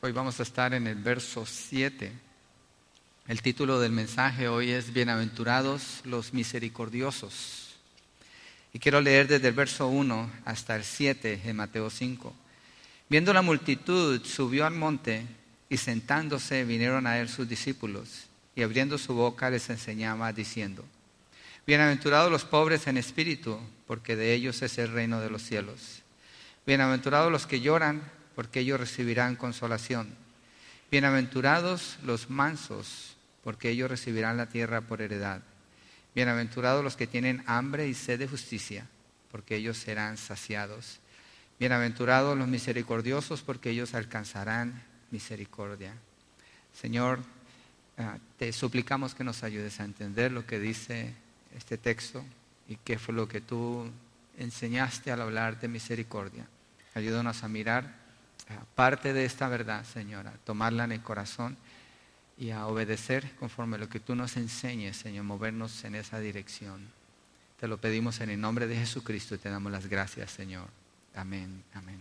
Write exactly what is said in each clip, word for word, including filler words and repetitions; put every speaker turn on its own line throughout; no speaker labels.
Hoy vamos a estar en el verso siete. El título del mensaje hoy es Bienaventurados los misericordiosos. Y quiero leer desde el verso uno hasta el siete de Mateo cinco. Viendo la multitud, subió al monte y sentándose vinieron a él sus discípulos. Y abriendo su boca les enseñaba diciendo: Bienaventurados los pobres en espíritu, porque de ellos es el reino de los cielos. Bienaventurados los que lloran, porque ellos recibirán consolación. Bienaventurados los mansos, porque ellos recibirán la tierra por heredad. Bienaventurados los que tienen hambre y sed de justicia, porque ellos serán saciados. Bienaventurados los misericordiosos, porque ellos alcanzarán misericordia. Señor, te suplicamos que nos ayudes a entender lo que dice este texto y qué fue lo que tú enseñaste al hablar de misericordia. Ayúdanos a mirar parte de esta verdad, Señor, a tomarla en el corazón y a obedecer conforme a lo que tú nos enseñes, Señor, movernos en esa dirección. Te lo pedimos en el nombre de Jesucristo y te damos las gracias, Señor. Amén, amén.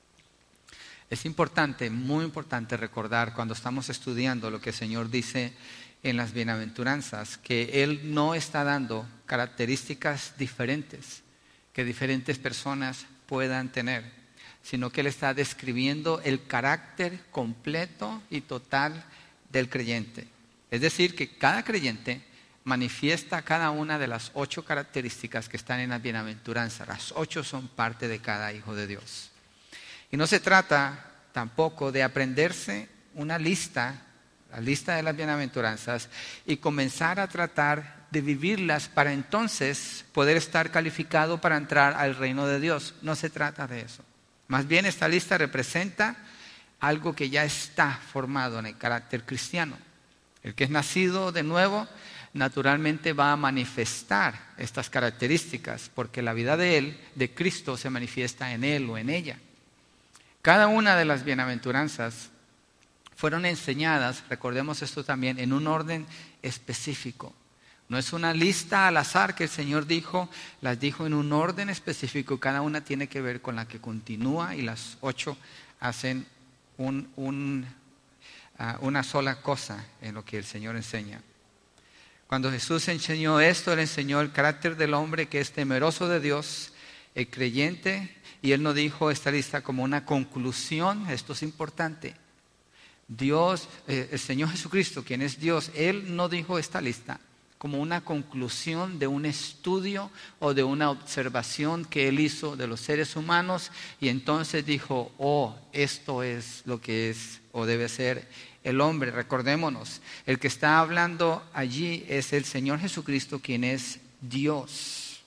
Es importante, muy importante recordar cuando estamos estudiando lo que el Señor dice en las bienaventuranzas, que Él no está dando características diferentes que diferentes personas puedan tener, sino que Él está describiendo el carácter completo y total del creyente. Es decir, que cada creyente manifiesta cada una de las ocho características que están en las bienaventuranzas. Las ocho son parte de cada hijo de Dios. Y no se trata tampoco de aprenderse una lista, la lista de las bienaventuranzas, y comenzar a tratar de vivirlas para entonces poder estar calificado para entrar al reino de Dios. No se trata de eso. Más bien esta lista representa algo que ya está formado en el carácter cristiano. El que es nacido de nuevo naturalmente va a manifestar estas características porque la vida de él, de Cristo, se manifiesta en él o en ella. Cada una de las bienaventuranzas fueron enseñadas, recordemos esto también, en un orden específico. No es una lista al azar que el Señor dijo, las dijo en un orden específico. Cada una tiene que ver con la que continúa y las ocho hacen un, un, uh, una sola cosa en lo que el Señor enseña. Cuando Jesús enseñó esto, Él enseñó el carácter del hombre que es temeroso de Dios, el creyente, y Él no dijo esta lista como una conclusión. Esto es importante. Dios, eh, el Señor Jesucristo, quien es Dios, Él no dijo esta lista como una conclusión de un estudio o de una observación que Él hizo de los seres humanos y entonces dijo, oh, esto es lo que es o debe ser el hombre. Recordémonos, el que está hablando allí es el Señor Jesucristo, quien es Dios.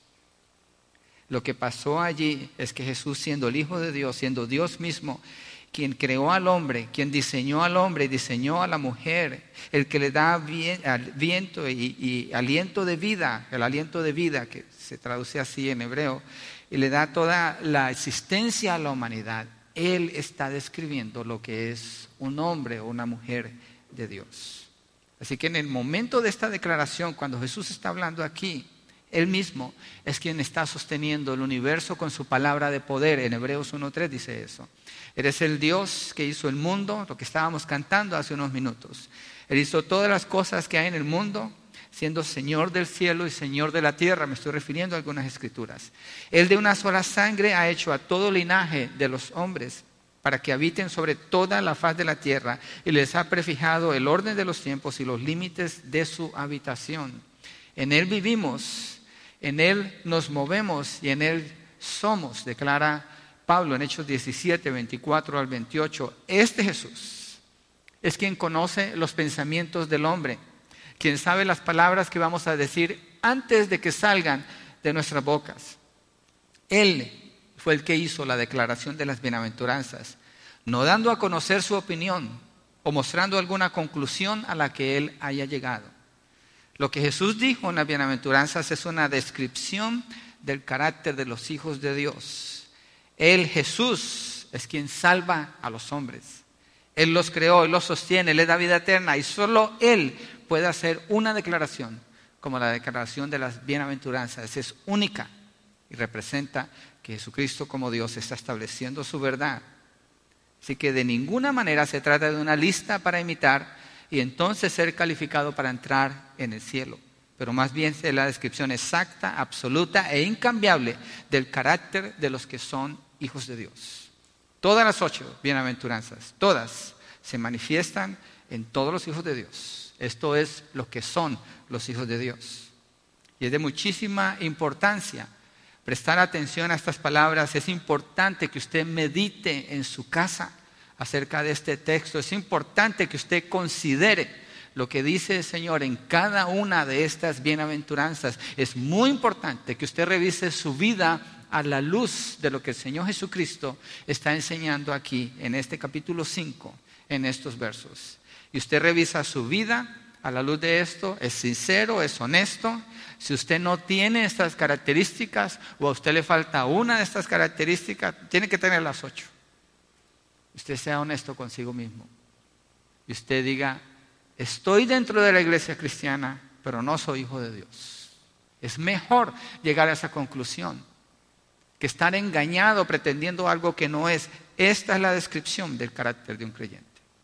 Lo que pasó allí es que Jesús, siendo el Hijo de Dios, siendo Dios mismo, quien creó al hombre, quien diseñó al hombre y diseñó a la mujer, el que le da viento y, y aliento de vida, el aliento de vida que se traduce así en hebreo, y le da toda la existencia a la humanidad. Él está describiendo lo que es un hombre o una mujer de Dios. Así que en el momento de esta declaración, cuando Jesús está hablando aquí, Él mismo es quien está sosteniendo el universo con su palabra de poder. En Hebreos uno tres dice eso. Eres el Dios que hizo el mundo, lo que estábamos cantando hace unos minutos. Él hizo todas las cosas que hay en el mundo, siendo Señor del cielo y Señor de la tierra. Me estoy refiriendo a algunas escrituras. Él de una sola sangre ha hecho a todo linaje de los hombres para que habiten sobre toda la faz de la tierra y les ha prefijado el orden de los tiempos y los límites de su habitación. En Él vivimos, en Él nos movemos y en Él somos, declara Pablo en Hechos diecisiete, veinticuatro al veintiocho. Este Jesús es quien conoce los pensamientos del hombre, quien sabe las palabras que vamos a decir antes de que salgan de nuestras bocas. Él fue el que hizo la declaración de las bienaventuranzas, no dando a conocer su opinión o mostrando alguna conclusión a la que él haya llegado. Lo que Jesús dijo en las bienaventuranzas es una descripción del carácter de los hijos de Dios. Él, Jesús, es quien salva a los hombres. Él los creó, Él los sostiene, Él les da vida eterna y solo Él puede hacer una declaración como la declaración de las bienaventuranzas. Es única y representa que Jesucristo como Dios está estableciendo su verdad Así que de ninguna manera se trata de una lista para imitar y entonces ser calificado para entrar en el cielo. Pero más bien es la descripción exacta, absoluta e incambiable del carácter de los que son hijos de Dios. Todas las ocho bienaventuranzas, todas se manifiestan en todos los hijos de Dios. Esto es lo que son los hijos de Dios. Y es de muchísima importancia prestar atención a estas palabras. Es importante que usted medite en su casa acerca de este texto. Es importante que usted considere lo que dice el Señor en cada una de estas bienaventuranzas. Es muy importante que usted revise su vida a la luz de lo que el Señor Jesucristo está enseñando aquí en este capítulo cinco, en estos versos. Y usted revisa su vida a la luz de esto, es sincero, es honesto. Si usted no tiene estas características o a usted le falta una de estas características, tiene que tener las ocho. Usted sea honesto consigo mismo. Y usted diga, estoy dentro de la iglesia cristiana, pero no soy hijo de Dios. Es mejor llegar a esa conclusión que estar engañado pretendiendo algo que no es. Esta es la descripción del carácter de un creyente.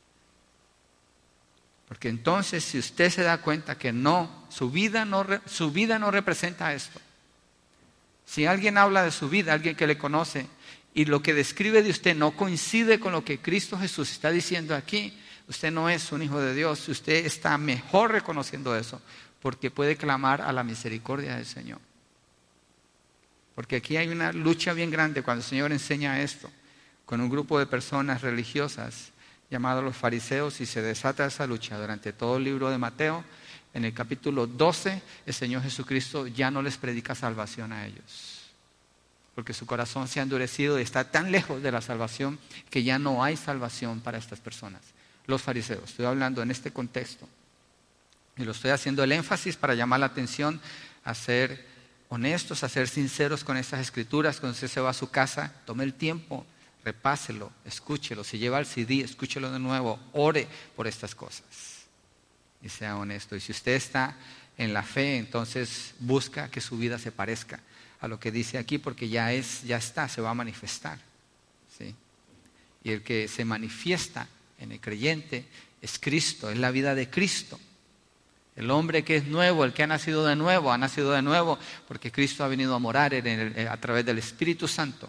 Porque entonces, si usted se da cuenta que no, su vida no, su vida no representa esto. Si alguien habla de su vida, alguien que le conoce, y lo que describe de usted no coincide con lo que Cristo Jesús está diciendo aquí, usted no es un hijo de Dios. Usted está mejor reconociendo eso, porque puede clamar a la misericordia del Señor. Porque aquí hay una lucha bien grande cuando el Señor enseña esto, con un grupo de personas religiosas llamados los fariseos, y se desata esa lucha durante todo el libro de Mateo. En el capítulo doce, el Señor Jesucristo ya no les predica salvación a ellos, porque su corazón se ha endurecido y está tan lejos de la salvación que ya no hay salvación para estas personas. Los fariseos, estoy hablando en este contexto, y lo estoy haciendo el énfasis para llamar la atención a ser honestos, a ser sinceros con estas escrituras. Cuando usted se va a su casa, tome el tiempo, repáselo, escúchelo. Si lleva el C D, escúchelo de nuevo, ore por estas cosas y sea honesto. Y si usted está en la fe, entonces busca que su vida se parezca a lo que dice aquí, porque ya es, ya está, se va a manifestar, ¿sí? Y el que se manifiesta en el creyente es Cristo, es la vida de Cristo. El hombre que es nuevo, el que ha nacido de nuevo, ha nacido de nuevo porque Cristo ha venido a morar en el, a través del Espíritu Santo.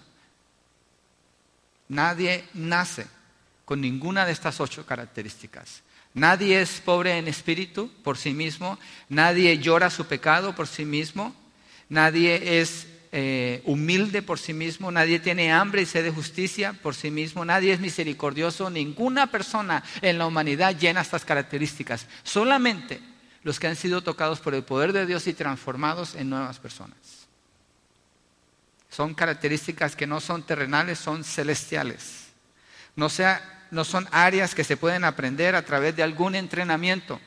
Nadie nace con ninguna de estas ocho características. Nadie es pobre en espíritu por sí mismo. Nadie llora su pecado por sí mismo. Nadie es eh, humilde por sí mismo. Nadie tiene hambre y sed de justicia por sí mismo. Nadie es misericordioso. Ninguna persona en la humanidad llena estas características. Solamente los que han sido tocados por el poder de Dios y transformados en nuevas personas. Son características que no son terrenales, son celestiales. No, sea, no son áreas que se pueden aprender a través de algún entrenamiento,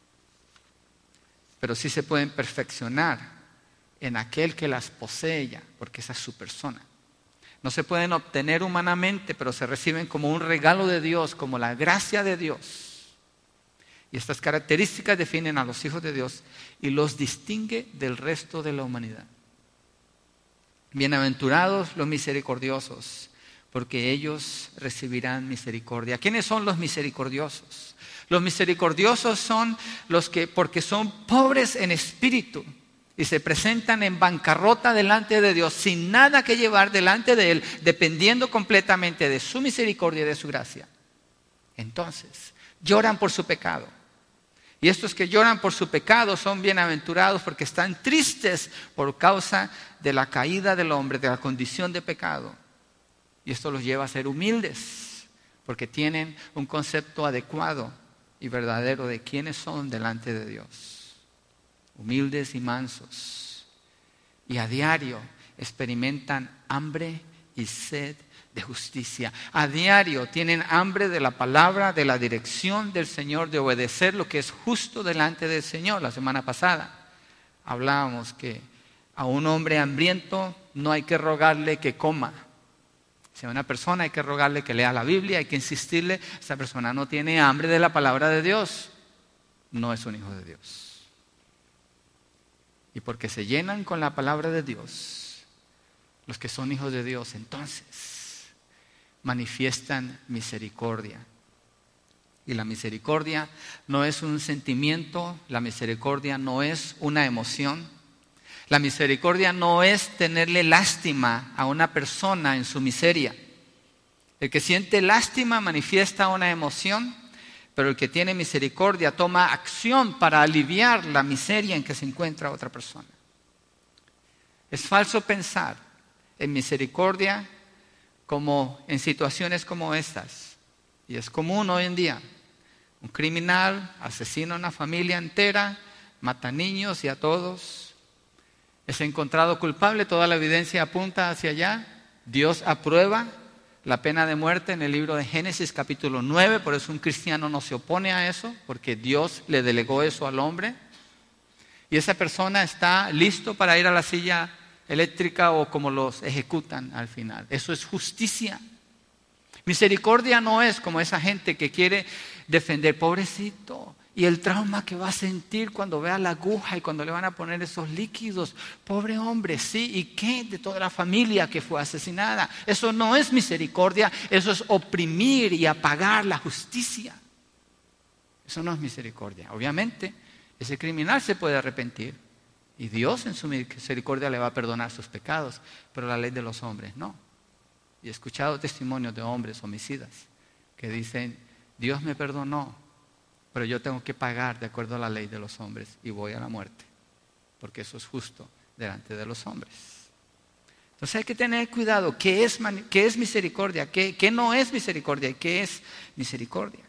pero sí se pueden perfeccionar en aquel que las posee ya, porque esa es su persona. No se pueden obtener humanamente, pero se reciben como un regalo de Dios, como la gracia de Dios. Y estas características definen a los hijos de Dios y los distingue del resto de la humanidad. Bienaventurados los misericordiosos, porque ellos recibirán misericordia. ¿Quiénes son los misericordiosos? Los misericordiosos son los que, porque son pobres en espíritu y se presentan en bancarrota delante de Dios, sin nada que llevar delante de Él, dependiendo completamente de su misericordia y de su gracia. Entonces, lloran por su pecado. Y estos que lloran por su pecado son bienaventurados porque están tristes por causa de la caída del hombre, de la condición de pecado. Y esto los lleva a ser humildes porque tienen un concepto adecuado y verdadero de quiénes son delante de Dios. Humildes y mansos. Y a diario experimentan hambre y sed de justicia. A diario tienen hambre de la palabra, de la dirección del Señor, de obedecer lo que es justo delante del Señor. La semana pasada hablábamos que a un hombre hambriento no hay que rogarle que coma. Si a una persona hay que rogarle que lea la Biblia, hay que insistirle, esa persona no tiene hambre de la palabra de Dios, no es un hijo de Dios. Y porque se llenan con la palabra de Dios, los que son hijos de Dios, entonces manifiestan misericordia. Y la misericordia no es un sentimiento, la misericordia no es una emoción. La misericordia no es tenerle lástima a una persona en su miseria. El que siente lástima manifiesta una emoción, pero el que tiene misericordia toma acción para aliviar la miseria en que se encuentra otra persona. Es falso pensar en misericordia como en situaciones como estas. Y es común hoy en día. Un criminal asesina a una familia entera, mata niños y a todos. Es encontrado culpable, toda la evidencia apunta hacia allá. Dios aprueba la pena de muerte en el libro de Génesis capítulo nueve, por eso un cristiano no se opone a eso, porque Dios le delegó eso al hombre. Y esa persona está listo para ir a la silla eléctrica o como los ejecutan al final. Eso es justicia. Misericordia no es como esa gente que quiere defender, pobrecito, y el trauma que va a sentir cuando vea la aguja y cuando le van a poner esos líquidos. Pobre hombre, sí, ¿y qué de toda la familia que fue asesinada? Eso no es misericordia, eso es oprimir y apagar la justicia. Eso no es misericordia. Obviamente, ese criminal se puede arrepentir y Dios en su misericordia le va a perdonar sus pecados, pero la ley de los hombres no. Y he escuchado testimonios de hombres homicidas que dicen, Dios me perdonó, pero yo tengo que pagar de acuerdo a la ley de los hombres y voy a la muerte, porque eso es justo delante de los hombres. Entonces hay que tener cuidado, ¿qué es, qué es misericordia? ¿Qué, qué no es misericordia? ¿Y qué es misericordia?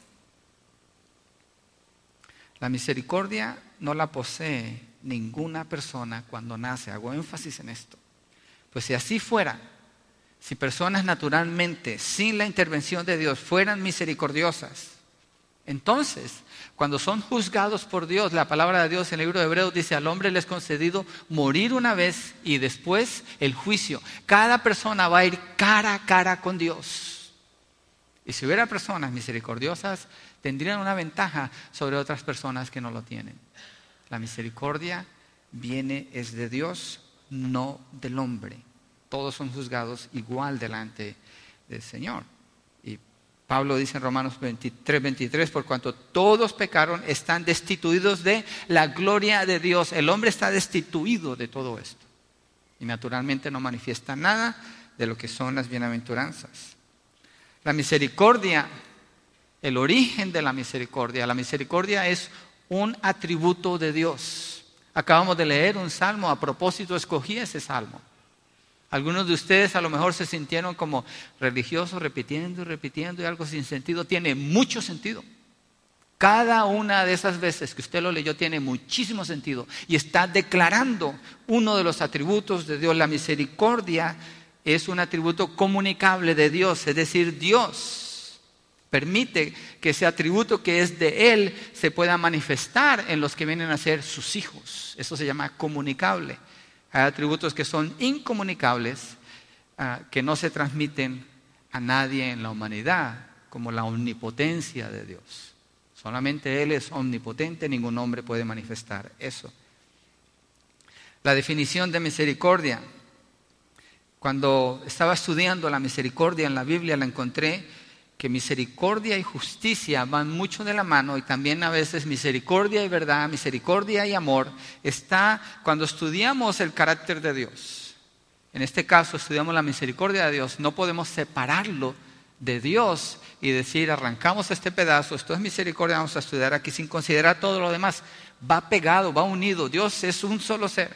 La misericordia no la posee ninguna persona cuando nace, hago énfasis en esto. Pues si así fuera, si personas naturalmente, sin la intervención de Dios, fueran misericordiosas, entonces, cuando son juzgados por Dios, la palabra de Dios en el libro de Hebreos dice, al hombre le es concedido morir una vez y después el juicio. Cada persona va a ir cara a cara con Dios. Y si hubiera personas misericordiosas, tendrían una ventaja sobre otras personas que no lo tienen. La misericordia viene, es de Dios, no del hombre. Todos son juzgados igual delante del Señor. Y Pablo dice en Romanos tres veintitrés, por cuanto todos pecaron, están destituidos de la gloria de Dios. El hombre está destituido de todo esto. Y naturalmente no manifiesta nada de lo que son las bienaventuranzas. La misericordia, el origen de la misericordia. La misericordia es un atributo de Dios. Acabamos de leer un salmo, a propósito escogí ese salmo. Algunos de ustedes a lo mejor se sintieron como religiosos, repitiendo y repitiendo y algo sin sentido. Tiene mucho sentido. Cada una de esas veces que usted lo leyó tiene muchísimo sentido y está declarando uno de los atributos de Dios. La misericordia es un atributo comunicable de Dios, es decir, Dios permite que ese atributo que es de Él se pueda manifestar en los que vienen a ser sus hijos. Eso se llama comunicable. Hay atributos que son incomunicables, uh, que no se transmiten a nadie en la humanidad, como la omnipotencia de Dios. Solamente Él es omnipotente, ningún hombre puede manifestar eso. La definición de misericordia. Cuando estaba estudiando la misericordia en la Biblia, la encontré que misericordia y justicia van mucho de la mano, y también a veces misericordia y verdad, misericordia y amor, está cuando estudiamos el carácter de Dios. En este caso estudiamos la misericordia de Dios, no podemos separarlo de Dios y decir arrancamos este pedazo, esto es misericordia, vamos a estudiar aquí sin considerar todo lo demás. Va pegado, va unido, Dios es un solo ser.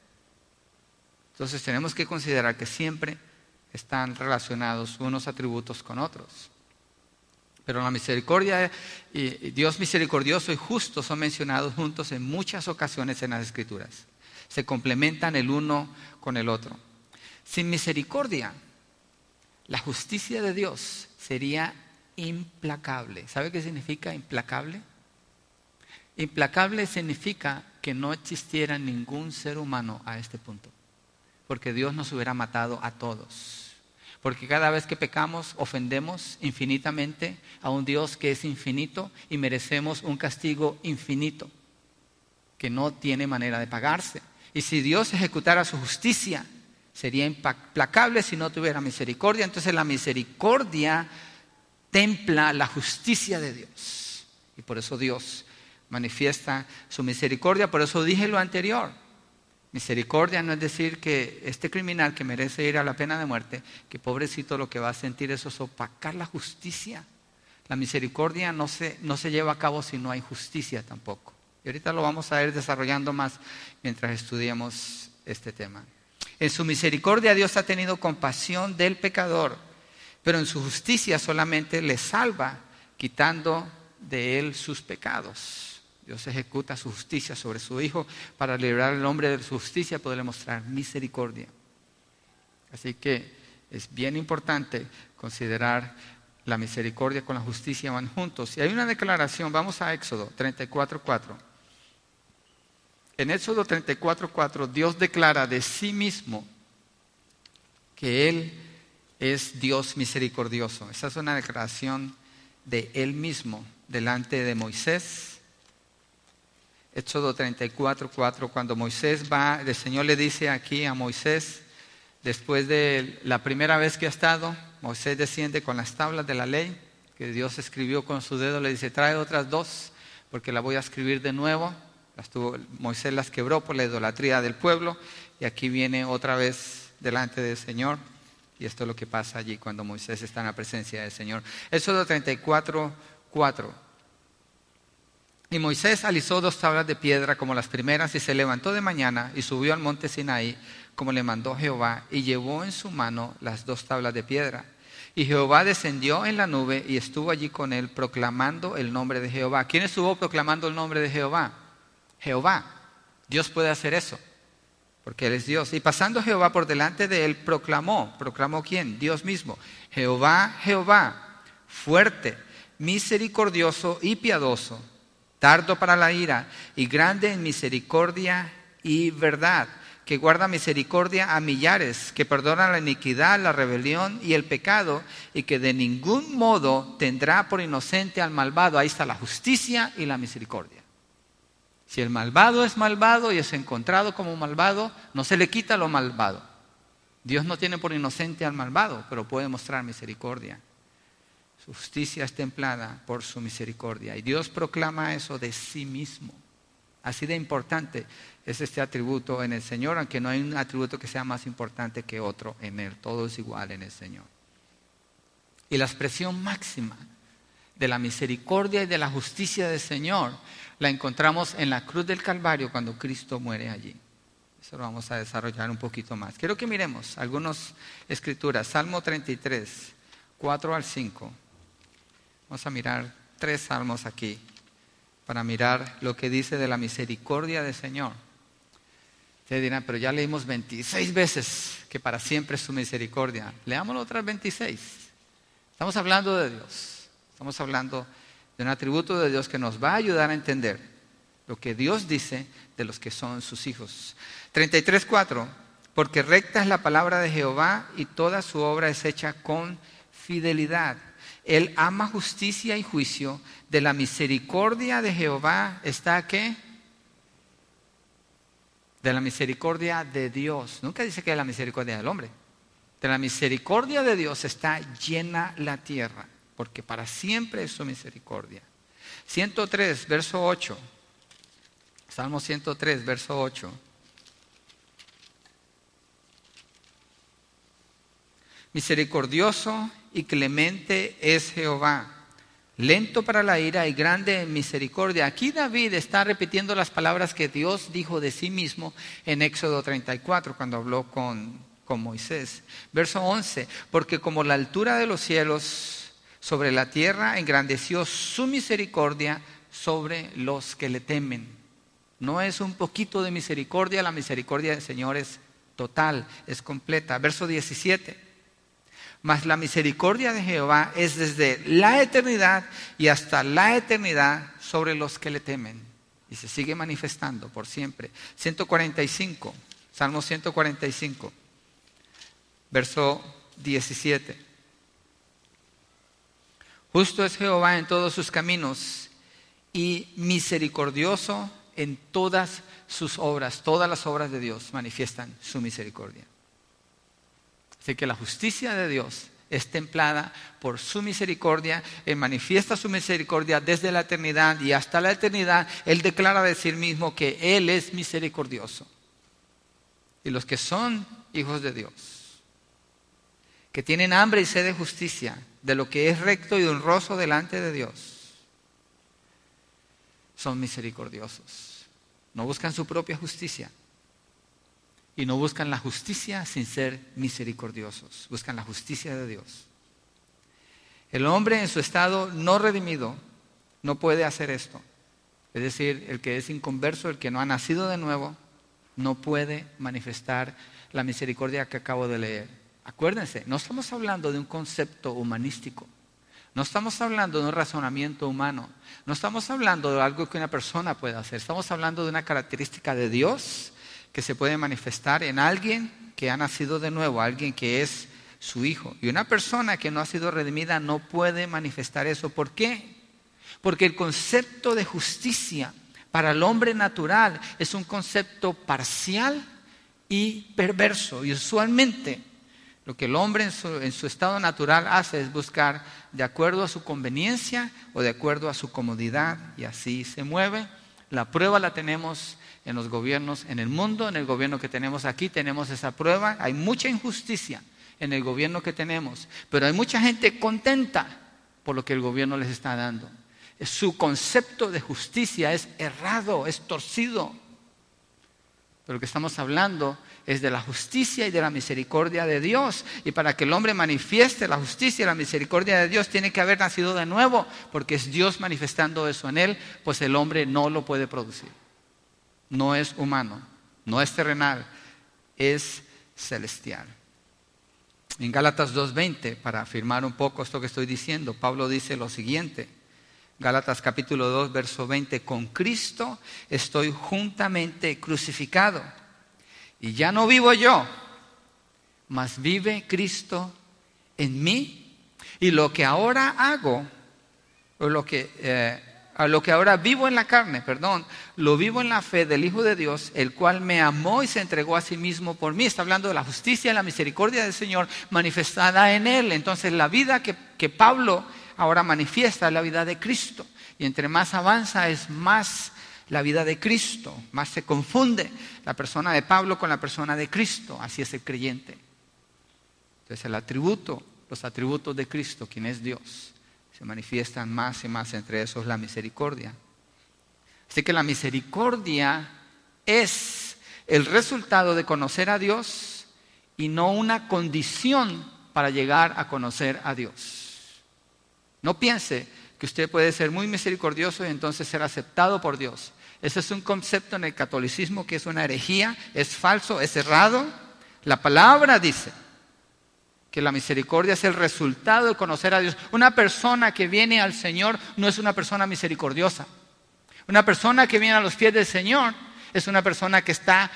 Entonces tenemos que considerar que siempre están relacionados unos atributos con otros. Pero la misericordia y Dios misericordioso y justo son mencionados juntos en muchas ocasiones en las Escrituras. Se complementan el uno con el otro. Sin misericordia, la justicia de Dios sería implacable. ¿Sabe qué significa implacable? Implacable significa que no existiera ningún ser humano a este punto, porque Dios nos hubiera matado a todos. Porque cada vez que pecamos ofendemos infinitamente a un Dios que es infinito y merecemos un castigo infinito que no tiene manera de pagarse. Y si Dios ejecutara su justicia, Sería implacable si no tuviera misericordia. Entonces la misericordia templa la justicia de Dios. Y por eso Dios manifiesta su misericordia. Por eso dije lo anterior. Misericordia no es decir que este criminal que merece ir a la pena de muerte, que pobrecito lo que va a sentir eso es opacar la justicia. La misericordia no se, no se lleva a cabo si no hay justicia tampoco. Y ahorita lo vamos a ir desarrollando más mientras estudiemos este tema. En su misericordia Dios ha tenido compasión del pecador, pero en su justicia solamente le salva quitando de él sus pecados. Dios ejecuta su justicia sobre su Hijo para liberar al hombre de su justicia y poderle mostrar misericordia. Así que es bien importante considerar la misericordia con la justicia van juntos. Y hay una declaración, vamos a Éxodo treinta y cuatro cuatro. En Éxodo treinta y cuatro cuatro Dios declara de sí mismo que Él es Dios misericordioso. Esa es una declaración de Él mismo delante de Moisés. Éxodo treinta y cuatro cuatro, cuando Moisés va, el Señor le dice aquí a Moisés, después de la primera vez que ha estado, Moisés desciende con las tablas de la ley, que Dios escribió con su dedo, le dice, trae otras dos, porque la voy a escribir de nuevo. Las tuvo, Moisés las quebró por la idolatría del pueblo, y aquí viene otra vez delante del Señor, y esto es lo que pasa allí cuando Moisés está en la presencia del Señor. Éxodo treinta y cuatro cuatro. Y Moisés alisó dos tablas de piedra como las primeras y se levantó de mañana y subió al monte Sinaí como le mandó Jehová y llevó en su mano las dos tablas de piedra. Y Jehová descendió en la nube y estuvo allí con él proclamando el nombre de Jehová. ¿Quién estuvo proclamando el nombre de Jehová? Jehová. Dios puede hacer eso porque Él es Dios. Y pasando Jehová por delante de él proclamó. ¿Proclamó quién? Dios mismo. Jehová, Jehová, fuerte, misericordioso y piadoso, tardo para la ira y grande en misericordia y verdad, que guarda misericordia a millares, que perdona la iniquidad, la rebelión y el pecado, y que de ningún modo tendrá por inocente al malvado. Ahí está la justicia y la misericordia. Si el malvado es malvado y es encontrado como malvado, no se le quita lo malvado. Dios no tiene por inocente al malvado, pero puede mostrar misericordia. Su justicia es templada por su misericordia. Y Dios proclama eso de sí mismo. Así de importante es este atributo en el Señor, aunque no hay un atributo que sea más importante que otro en Él. Todo es igual en el Señor. Y la expresión máxima de la misericordia y de la justicia del Señor la encontramos en la cruz del Calvario cuando Cristo muere allí. Eso lo vamos a desarrollar un poquito más. Quiero que miremos algunas escrituras. Salmo treinta y tres, cuatro al cinco. Vamos a mirar tres salmos aquí para mirar lo que dice de la misericordia del Señor. Ustedes dirán, pero ya leímos veintiséis veces que para siempre es su misericordia. Leámoslo otras veintiséis. Estamos hablando de Dios. Estamos hablando de un atributo de Dios que nos va a ayudar a entender lo que Dios dice de los que son sus hijos. treinta y tres, cuatro. Porque recta es la palabra de Jehová y toda su obra es hecha con fidelidad. Él ama justicia y juicio. De la misericordia de Jehová está ¿qué? De la misericordia de Dios. Nunca dice que es la misericordia del hombre. De la misericordia de Dios está llena la tierra, porque para siempre es su misericordia. ciento tres, verso ocho. Salmo ciento tres, verso ocho. Misericordioso y clemente es Jehová, lento para la ira y grande en misericordia. Aquí David está repitiendo las palabras que Dios dijo de sí mismo en Éxodo treinta y cuatro cuando habló con, con Moisés. Verso once, porque como la altura de los cielos sobre la tierra, engrandeció su misericordia sobre los que le temen. No es un poquito de misericordia, la misericordia del Señor es total, es completa. Verso diecisiete. Mas la misericordia de Jehová es desde la eternidad y hasta la eternidad sobre los que le temen. Y se sigue manifestando por siempre. ciento cuarenta y cinco, Salmo ciento cuarenta y cinco, verso diecisiete. Justo es Jehová en todos sus caminos y misericordioso en todas sus obras. Todas las obras de Dios manifiestan su misericordia. Así que la justicia de Dios es templada por su misericordia. Él manifiesta su misericordia desde la eternidad y hasta la eternidad. Él declara de sí mismo que Él es misericordioso. Y los que son hijos de Dios, que tienen hambre y sed de justicia, de lo que es recto y honroso delante de Dios, son misericordiosos. No buscan su propia justicia y no buscan la justicia sin ser misericordiosos. Buscan la justicia de Dios. El hombre en su estado no redimido no puede hacer esto. Es decir, el que es inconverso, el que no ha nacido de nuevo, no puede manifestar la misericordia que acabo de leer. Acuérdense, no estamos hablando de un concepto humanístico. No estamos hablando de un razonamiento humano. No estamos hablando de algo que una persona pueda hacer. Estamos hablando de una característica de Dios que se puede manifestar en alguien que ha nacido de nuevo, alguien que es su hijo. Y una persona que no ha sido redimida no puede manifestar eso. ¿Por qué? Porque el concepto de justicia para el hombre natural es un concepto parcial y perverso. Y usualmente lo que el hombre en su, en su estado natural hace es buscar de acuerdo a su conveniencia o de acuerdo a su comodidad, y así se mueve. La prueba la tenemos en los gobiernos en el mundo, en el gobierno que tenemos aquí tenemos esa prueba. Hay mucha injusticia en el gobierno que tenemos, pero hay mucha gente contenta por lo que el gobierno les está dando. Su concepto de justicia es errado, es torcido. Pero lo que estamos hablando es de la justicia y de la misericordia de Dios. Y para que el hombre manifieste la justicia y la misericordia de Dios, tiene que haber nacido de nuevo, porque es Dios manifestando eso en él, pues el hombre no lo puede producir. No es humano, no es terrenal, es celestial. En Gálatas dos veinte, para afirmar un poco esto que estoy diciendo, Pablo dice lo siguiente. Gálatas capítulo dos, verso veinte. Con Cristo estoy juntamente crucificado. Y ya no vivo yo, mas vive Cristo en mí. Y lo que ahora hago, o lo que, eh, a lo que ahora vivo en la carne, perdón, lo vivo en la fe del Hijo de Dios, el cual me amó y se entregó a sí mismo por mí. Está hablando de la justicia y la misericordia del Señor manifestada en Él. Entonces la vida que, que Pablo ahora manifiesta es la vida de Cristo. Y entre más avanza es más la vida de Cristo, más se confunde la persona de Pablo con la persona de Cristo. Así es el creyente. Entonces el atributo, los atributos de Cristo, quien es Dios, se manifiestan más y más. Entre esos la misericordia. Así que la misericordia es el resultado de conocer a Dios y no una condición para llegar a conocer a Dios. No piense que usted puede ser muy misericordioso y entonces ser aceptado por Dios. Ese es un concepto en el catolicismo que es una herejía, es falso, es errado. La palabra dice que la misericordia es el resultado de conocer a Dios. Una persona que viene al Señor no es una persona misericordiosa. Una persona que viene a los pies del Señor es una persona que está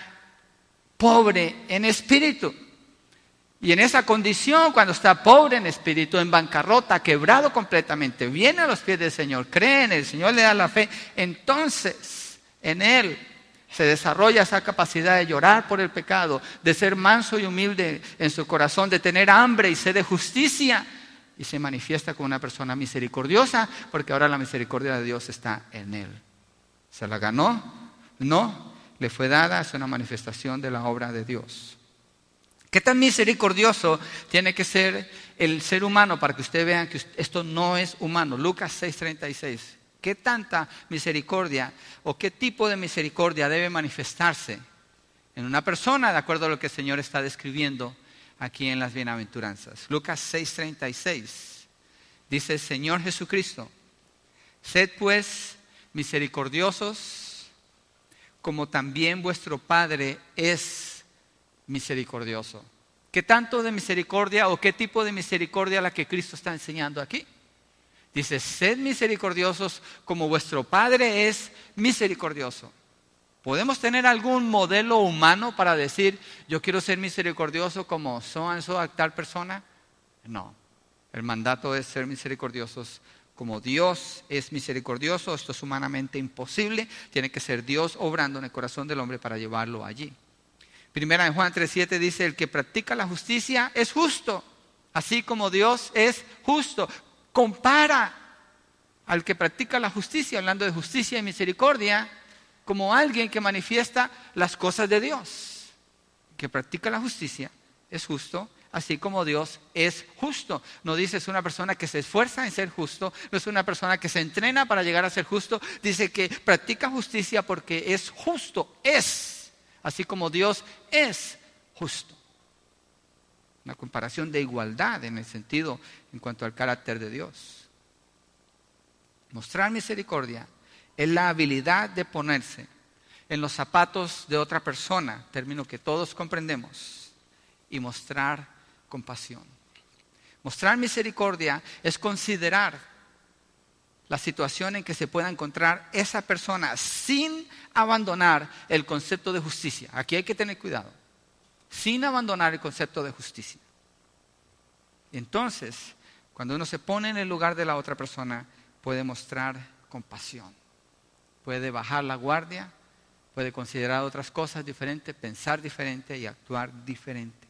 pobre en espíritu. Y en esa condición, cuando está pobre en espíritu, en bancarrota, quebrado completamente, viene a los pies del Señor, cree en el Señor, le da la fe, entonces en Él se desarrolla esa capacidad de llorar por el pecado, de ser manso y humilde en su corazón, de tener hambre y sed de justicia, y se manifiesta como una persona misericordiosa, porque ahora la misericordia de Dios está en Él. ¿Se la ganó? No, le fue dada, es una manifestación de la obra de Dios. ¿Qué tan misericordioso tiene que ser el ser humano para que usted vea que esto no es humano? Lucas seis treinta y seis. ¿Qué tanta misericordia o qué tipo de misericordia debe manifestarse en una persona de acuerdo a lo que el Señor está describiendo aquí en las bienaventuranzas? Lucas seis treinta y seis. Dice el Señor Jesucristo: sed pues misericordiosos como también vuestro Padre es misericordioso. ¿Qué tanto de misericordia o qué tipo de misericordia la que Cristo está enseñando aquí? Dice, sed misericordiosos como vuestro Padre es misericordioso. ¿Podemos tener algún modelo humano para decir, yo quiero ser misericordioso como so and so a tal persona? No. El mandato es ser misericordiosos como Dios es misericordioso. Esto es humanamente imposible. Tiene que ser Dios obrando en el corazón del hombre para llevarlo allí. Primera de Juan tres siete dice, el que practica la justicia es justo, así como Dios es justo. Compara al que practica la justicia, hablando de justicia y misericordia, como alguien que manifiesta las cosas de Dios. El que practica la justicia es justo, así como Dios es justo. No dice es una persona que se esfuerza en ser justo, no es una persona que se entrena para llegar a ser justo. Dice que practica justicia porque es justo, es, así como Dios es justo. Una comparación de igualdad en el sentido, en cuanto al carácter de Dios. Mostrar misericordia es la habilidad de ponerse en los zapatos de otra persona, término que todos comprendemos, y mostrar compasión. Mostrar misericordia es considerar la situación en que se pueda encontrar esa persona sin abandonar el concepto de justicia. Aquí hay que tener cuidado. Sin abandonar el concepto de justicia. Entonces, cuando uno se pone en el lugar de la otra persona, puede mostrar compasión. Puede bajar la guardia, puede considerar otras cosas diferentes, pensar diferente y actuar diferente.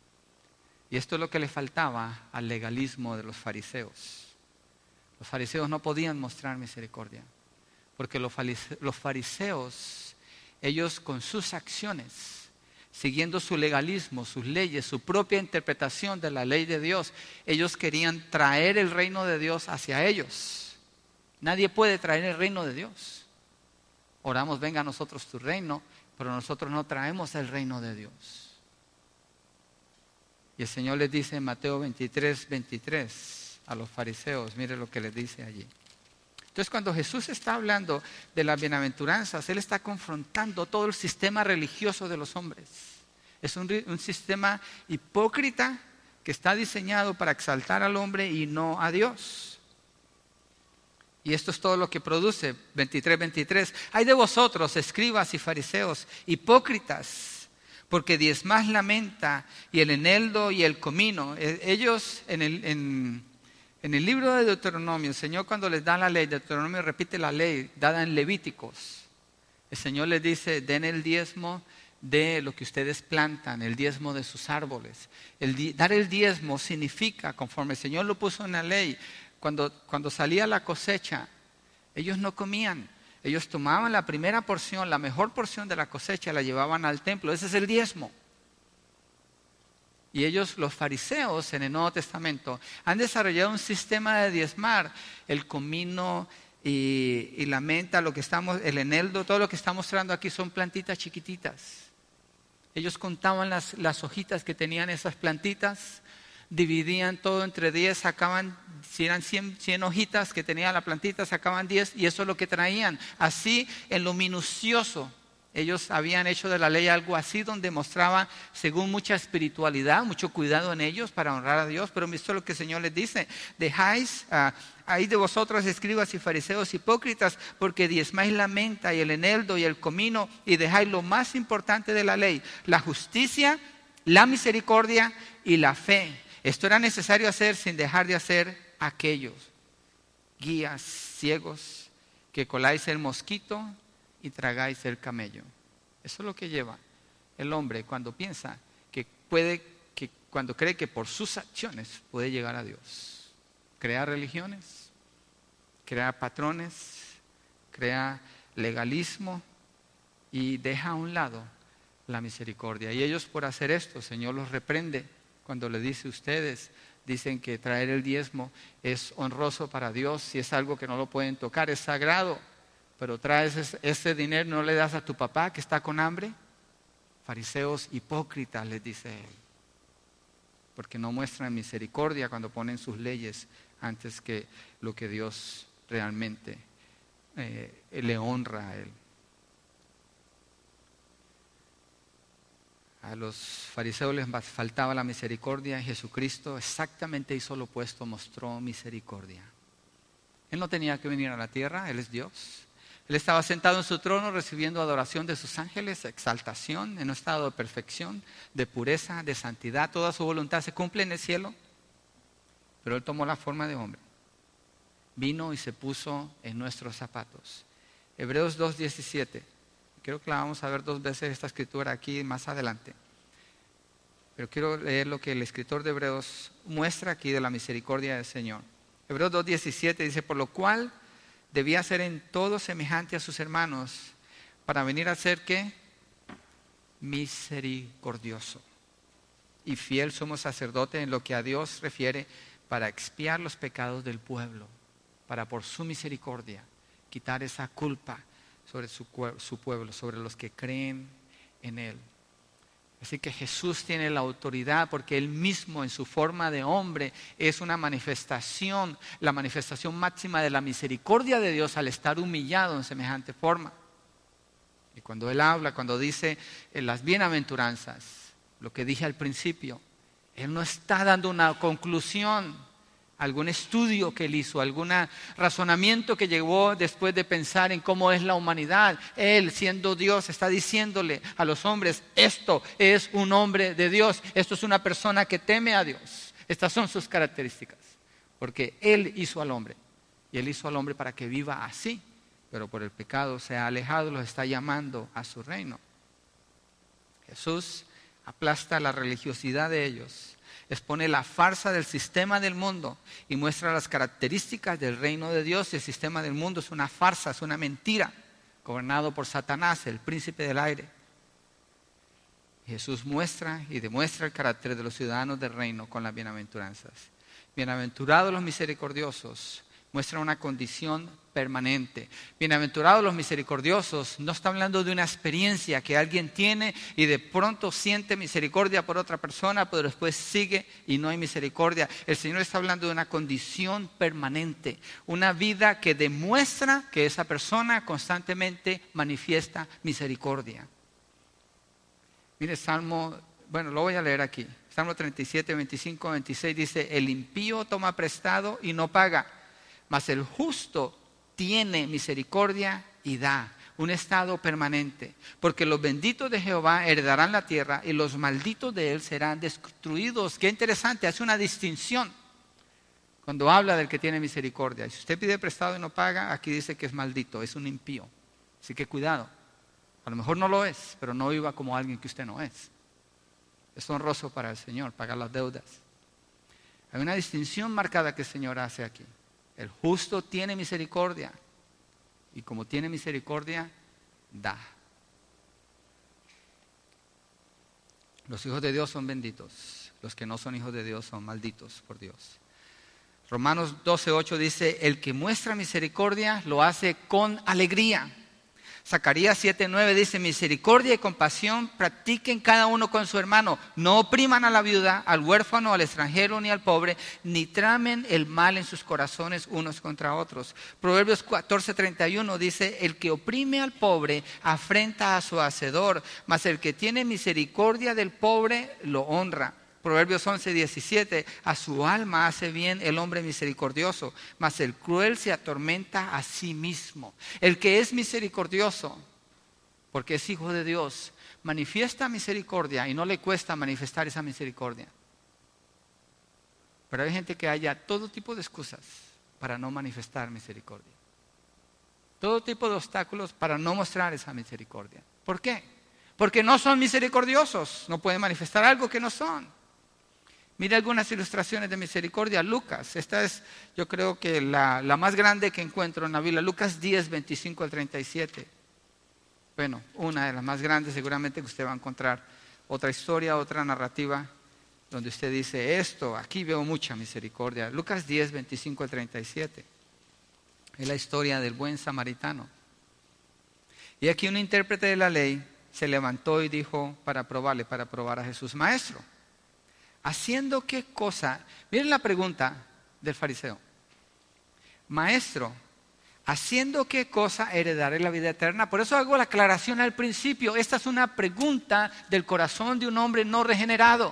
Y esto es lo que le faltaba al legalismo de los fariseos. Los fariseos no podían mostrar misericordia, porque los fariseos, ellos con sus acciones, siguiendo su legalismo, sus leyes, su propia interpretación de la ley de Dios, ellos querían traer el reino de Dios hacia ellos. Nadie puede traer el reino de Dios. Oramos, venga a nosotros tu reino, pero nosotros no traemos el reino de Dios. Y el Señor les dice en Mateo veintitrés, veintitrés a los fariseos, mire lo que les dice allí. Entonces, cuando Jesús está hablando de las bienaventuranzas, Él está confrontando todo el sistema religioso de los hombres. Es un, un sistema hipócrita que está diseñado para exaltar al hombre y no a Dios. Y esto es todo lo que produce, veintitrés, veintitrés. Hay de vosotros, escribas y fariseos, hipócritas, porque diezmáis la menta y el eneldo y el comino. Ellos en el, en, en el libro de Deuteronomio, el Señor cuando les da la ley, Deuteronomio repite la ley dada en Levíticos. El Señor les dice, den el diezmo de lo que ustedes plantan, el diezmo de sus árboles. El, dar el diezmo significa, conforme el Señor lo puso en la ley, Cuando, cuando salía la cosecha, ellos no comían. Ellos tomaban la primera porción, la mejor porción de la cosecha, la llevaban al templo. Ese es el diezmo. Y ellos, los fariseos en el Nuevo Testamento, han desarrollado un sistema de diezmar. El comino y, y la menta, lo que estamos, el eneldo, todo lo que está mostrando aquí son plantitas chiquititas. Ellos contaban las, las hojitas que tenían esas plantitas, dividían todo entre diez, sacaban, si eran cien, cien hojitas que tenía la plantita, sacaban diez y eso es lo que traían. Así, en lo minucioso, ellos habían hecho de la ley algo así donde mostraba, según mucha espiritualidad, mucho cuidado en ellos para honrar a Dios. Pero esto es lo que el Señor les dice: dejáis, uh, ahí de vosotros escribas y fariseos hipócritas, porque diezmáis la menta y el eneldo y el comino y dejáis lo más importante de la ley, la justicia, la misericordia y la fe. Esto era necesario hacer sin dejar de hacer aquellos. Guías ciegos, que coláis el mosquito y tragáis el camello. Eso es lo que lleva el hombre cuando piensa que puede, que cuando cree que por sus acciones puede llegar a Dios. Crea religiones, crea patrones, crea legalismo y deja a un lado la misericordia. Y ellos, por hacer esto, el Señor los reprende cuando le dice: ustedes dicen que traer el diezmo es honroso para Dios y es algo que no lo pueden tocar, es sagrado, pero traes ese, ese dinero, no le das a tu papá que está con hambre. Fariseos hipócritas, les dice él, porque no muestran misericordia cuando ponen sus leyes antes que lo que Dios realmente eh, le honra a él. A los fariseos les faltaba la misericordia. Jesucristo exactamente hizo lo opuesto, mostró misericordia. Él no tenía que venir a la tierra, Él es Dios. Él estaba sentado en su trono recibiendo adoración de sus ángeles, exaltación, en un estado de perfección, de pureza, de santidad. Toda su voluntad se cumple en el cielo. Pero Él tomó la forma de hombre. Vino y se puso en nuestros zapatos. Hebreos dos diecisiete Creo que la vamos a ver dos veces esta escritura aquí más adelante. Pero quiero leer lo que el escritor de Hebreos muestra aquí de la misericordia del Señor. Hebreos dos diecisiete dice, por lo cual debía ser en todo semejante a sus hermanos, para venir a ser ¿qué? Misericordioso y fiel sumo sacerdote en lo que a Dios refiere, para expiar los pecados del pueblo, para por su misericordia quitar esa culpa sobre su, su pueblo, sobre los que creen en Él. Así que Jesús tiene la autoridad porque Él mismo en su forma de hombre es una manifestación, la manifestación máxima de la misericordia de Dios al estar humillado en semejante forma. Y cuando Él habla, cuando dice en las bienaventuranzas, lo que dije al principio, Él no está dando una conclusión, algún estudio que Él hizo, algún razonamiento que llegó después de pensar en cómo es la humanidad. Él, siendo Dios, está diciéndole a los hombres, esto es un hombre de Dios, esto es una persona que teme a Dios. Estas son sus características, porque Él hizo al hombre, y Él hizo al hombre para que viva así, pero por el pecado se ha alejado, los está llamando a su reino. Jesús aplasta la religiosidad de ellos, expone la farsa del sistema del mundo y muestra las características del reino de Dios. El sistema del mundo es una farsa, es una mentira, gobernado por Satanás, el príncipe del aire. Jesús muestra y demuestra el carácter de los ciudadanos del reino con las bienaventuranzas. Bienaventurados los misericordiosos, muestra una condición permanente. Bienaventurados los misericordiosos, no está hablando de una experiencia que alguien tiene y de pronto siente misericordia por otra persona, pero después sigue y no hay misericordia. El Señor está hablando de una condición permanente, una vida que demuestra que esa persona constantemente manifiesta misericordia. Mire, Salmo, bueno, lo voy a leer aquí. Salmo treinta y siete, veinticinco, veintiséis dice, el impío toma prestado y no paga, mas el justo tiene misericordia y da. Un estado permanente. Porque los benditos de Jehová heredarán la tierra y los malditos de él serán destruidos. Qué interesante, hace una distinción cuando habla del que tiene misericordia. Y si usted pide prestado y no paga, aquí dice que es maldito, es un impío. Así que cuidado. A lo mejor no lo es, pero no viva como alguien que usted no es. Es honroso para el Señor pagar las deudas. Hay una distinción marcada que el Señor hace aquí. El justo tiene misericordia y como tiene misericordia, da. Los hijos de Dios son benditos, los que no son hijos de Dios son malditos por Dios. Romanos doce, ocho dice, el que muestra misericordia lo hace con alegría. Zacarías siete, nueve dice, misericordia y compasión practiquen cada uno con su hermano. No opriman a la viuda, al huérfano, al extranjero ni al pobre, ni tramen el mal en sus corazones unos contra otros. Proverbios catorce, treinta y uno dice, el que oprime al pobre afrenta a su hacedor, mas el que tiene misericordia del pobre lo honra. Proverbios once, diecisiete, a su alma hace bien el hombre misericordioso, mas el cruel se atormenta a sí mismo. El que es misericordioso, porque es hijo de Dios, manifiesta misericordia y no le cuesta manifestar esa misericordia. Pero hay gente que haya todo tipo de excusas para no manifestar misericordia. Todo tipo de obstáculos para no mostrar esa misericordia. ¿Por qué? Porque no son misericordiosos, no pueden manifestar algo que no son. Mire algunas ilustraciones de misericordia. Lucas, esta es yo creo que la, la más grande que encuentro en la Biblia. Lucas diez, veinticinco al treinta y siete. Bueno, una de las más grandes, seguramente que usted va a encontrar otra historia, otra narrativa, donde usted dice esto, aquí veo mucha misericordia. Lucas diez, veinticinco al treinta y siete. Es la historia del buen samaritano. Y aquí un intérprete de la ley se levantó y dijo para probarle, para probar a Jesús, maestro, ¿haciendo qué cosa? Miren la pregunta del fariseo. Maestro, ¿haciendo qué cosa heredaré la vida eterna? Por eso hago la aclaración al principio. Esta es una pregunta del corazón de un hombre no regenerado.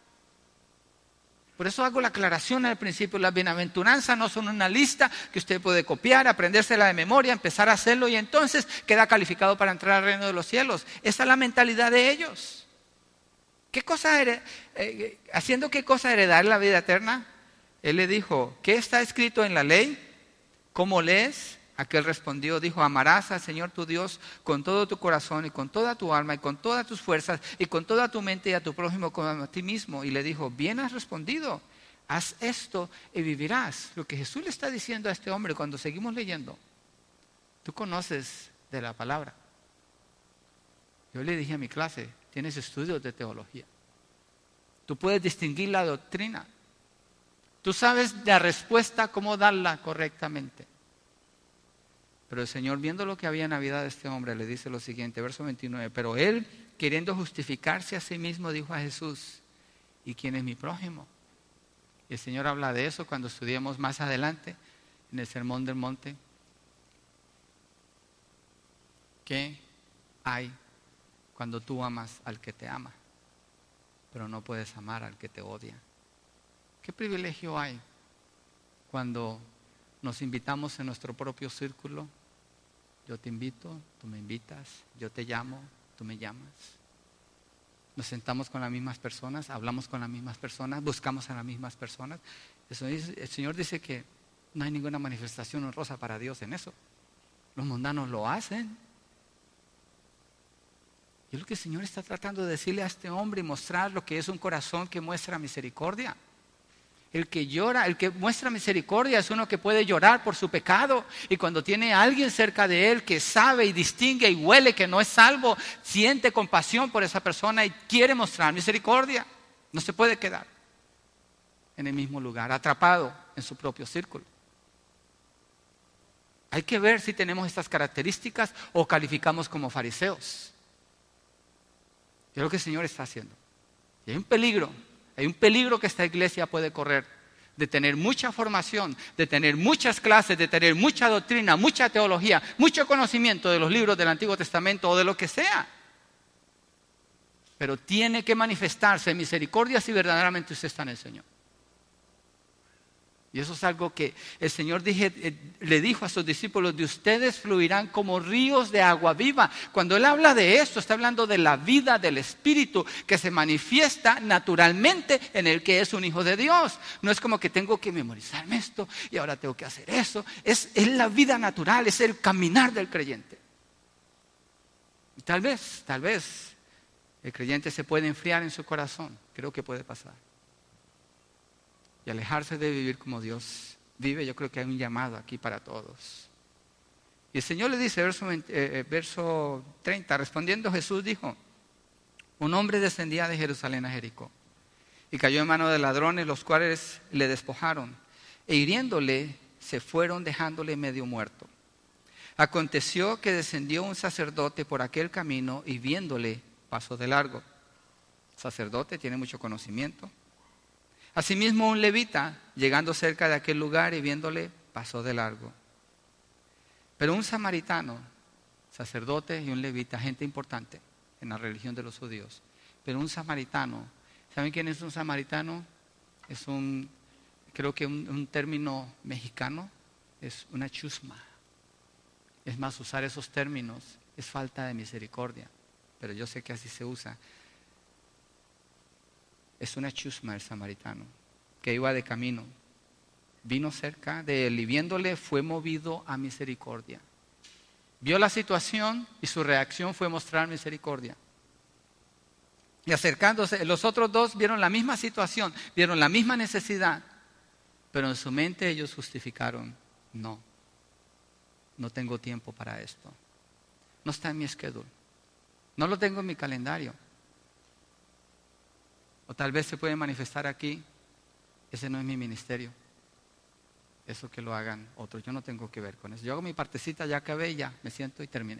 Por eso hago la aclaración al principio. Las bienaventuranzas no son una lista que usted puede copiar, aprendérsela de memoria, empezar a hacerlo y entonces queda calificado para entrar al reino de los cielos. Esa es la mentalidad de ellos. ¿Qué cosa hered- eh, ¿Haciendo qué cosa heredar la vida eterna? Él le dijo, ¿qué está escrito en la ley? ¿Cómo lees? Aquel respondió, dijo, amarás al Señor tu Dios con todo tu corazón y con toda tu alma y con todas tus fuerzas y con toda tu mente y a tu prójimo como a ti mismo. Y le dijo, bien has respondido, haz esto y vivirás. Lo que Jesús le está diciendo a este hombre cuando seguimos leyendo, tú conoces de la palabra. Yo le dije a mi clase, tienes estudios de teología. Tú puedes distinguir la doctrina. Tú sabes la respuesta, cómo darla correctamente. Pero el Señor, viendo lo que había en la vida de este hombre, le dice lo siguiente, verso veintinueve. Pero él, queriendo justificarse a sí mismo, dijo a Jesús, ¿y quién es mi prójimo? Y el Señor habla de eso cuando estudiemos más adelante en el Sermón del Monte. ¿Qué hay cuando tú amas al que te ama, pero no puedes amar al que te odia? ¿Qué privilegio hay cuando nos invitamos en nuestro propio círculo? Yo te invito, tú me invitas, yo te llamo, tú me llamas. Nos sentamos con las mismas personas, hablamos con las mismas personas, buscamos a las mismas personas. El Señor dice que no hay ninguna manifestación honrosa para Dios en eso. Los mundanos lo hacen. Y es lo que el Señor está tratando de decirle a este hombre y mostrar lo que es un corazón que muestra misericordia. El que llora, el que muestra misericordia es uno que puede llorar por su pecado, y cuando tiene a alguien cerca de él que sabe y distingue y huele que no es salvo, siente compasión por esa persona y quiere mostrar misericordia. No se puede quedar en el mismo lugar, atrapado en su propio círculo. Hay que ver si tenemos estas características o calificamos como fariseos. Es lo que el Señor está haciendo. Y hay un peligro. Hay un peligro que esta iglesia puede correr, de tener mucha formación, de tener muchas clases, de tener mucha doctrina, mucha teología, mucho conocimiento de los libros del Antiguo Testamento o de lo que sea. Pero tiene que manifestarse misericordia si verdaderamente usted está en el Señor. Y eso es algo que el Señor dije, eh, le dijo a sus discípulos, de ustedes fluirán como ríos de agua viva. Cuando Él habla de esto, está hablando de la vida del Espíritu que se manifiesta naturalmente en el que es un hijo de Dios. No es como que tengo que memorizarme esto y ahora tengo que hacer eso. Es, es la vida natural, es el caminar del creyente. Y tal vez, tal vez, el creyente se puede enfriar en su corazón. Creo que puede pasar. Y alejarse de vivir como Dios vive. Yo creo que hay un llamado aquí para todos. Y el Señor le dice, verso, eh, verso treinta, respondiendo Jesús dijo, un hombre descendía de Jerusalén a Jericó y cayó en manos de ladrones, los cuales le despojaron e hiriéndole se fueron dejándole medio muerto. Aconteció que descendió un sacerdote por aquel camino y viéndole pasó de largo. El sacerdote tiene mucho conocimiento. Asimismo un levita, llegando cerca de aquel lugar y viéndole, pasó de largo. Pero un samaritano, sacerdote y un levita, gente importante en la religión de los judíos, pero un samaritano, ¿saben quién es un samaritano? Es un, creo que un, un término mexicano, es una chusma. Es más, usar esos términos es falta de misericordia, pero yo sé que así se usa. Es una chusma el samaritano, que iba de camino. Vino cerca de él y viéndole fue movido a misericordia. Vio la situación y su reacción fue mostrar misericordia. Y acercándose, los otros dos vieron la misma situación, vieron la misma necesidad, pero en su mente ellos justificaron, no, no tengo tiempo para esto. No está en mi schedule, no lo tengo en mi calendario. O tal vez se puede manifestar aquí, ese no es mi ministerio. Eso que lo hagan otros, yo no tengo que ver con eso. Yo hago mi partecita, ya acabé y ya, me siento y terminé.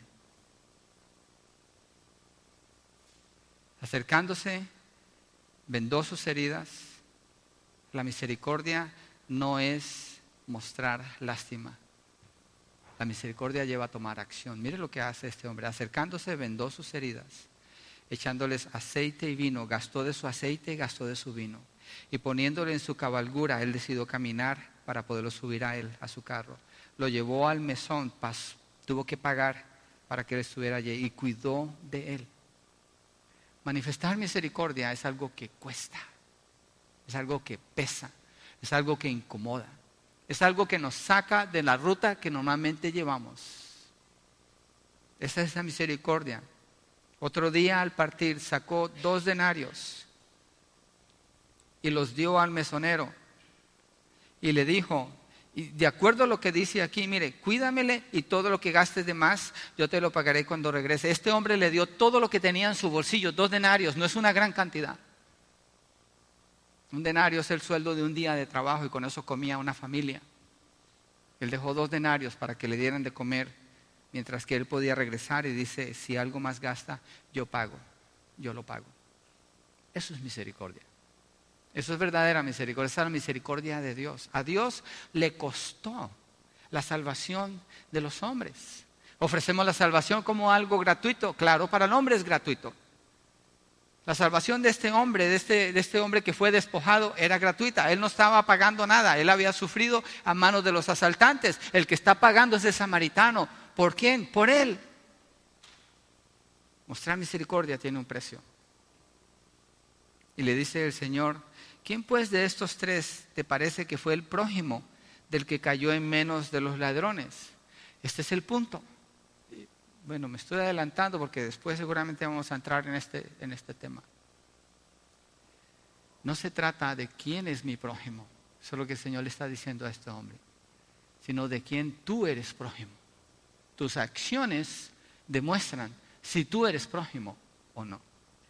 Acercándose, vendó sus heridas. La misericordia no es mostrar lástima. La misericordia lleva a tomar acción. Mire lo que hace este hombre. Acercándose, vendó sus heridas, echándoles aceite y vino, gastó de su aceite y gastó de su vino. Y poniéndole en su cabalgura, él decidió caminar para poderlo subir a él, a su carro. Lo llevó al mesón, pasó, tuvo que pagar para que él estuviera allí y cuidó de él. Manifestar misericordia es algo que cuesta, es algo que pesa, es algo que incomoda. Es algo que nos saca de la ruta que normalmente llevamos. Esa es la misericordia. Otro día al partir sacó dos denarios y los dio al mesonero y le dijo, y de acuerdo a lo que dice aquí, mire, cuídamele y todo lo que gastes de más, yo te lo pagaré cuando regrese. Este hombre le dio todo lo que tenía en su bolsillo, dos denarios, no es una gran cantidad. Un denario es el sueldo de un día de trabajo y con eso comía una familia. Él dejó dos denarios para que le dieran de comer, mientras que él podía regresar y dice, si algo más gasta, yo pago, yo lo pago. Eso es misericordia. Eso es verdadera misericordia, esa es la misericordia de Dios. A Dios le costó la salvación de los hombres. Ofrecemos la salvación como algo gratuito. Claro, para el hombre es gratuito. La salvación de este hombre, de este, de este hombre que fue despojado, era gratuita. Él no estaba pagando nada, él había sufrido a manos de los asaltantes. El que está pagando es el samaritano. ¿Por quién? Por él. Mostrar misericordia tiene un precio. Y le dice el Señor, ¿quién pues de estos tres te parece que fue el prójimo del que cayó en manos de los ladrones? Este es el punto. Bueno, me estoy adelantando porque después seguramente vamos a entrar en este, en este tema. No se trata de quién es mi prójimo, eso es lo que el Señor le está diciendo a este hombre, sino de quién tú eres prójimo. Tus acciones demuestran si tú eres prójimo o no.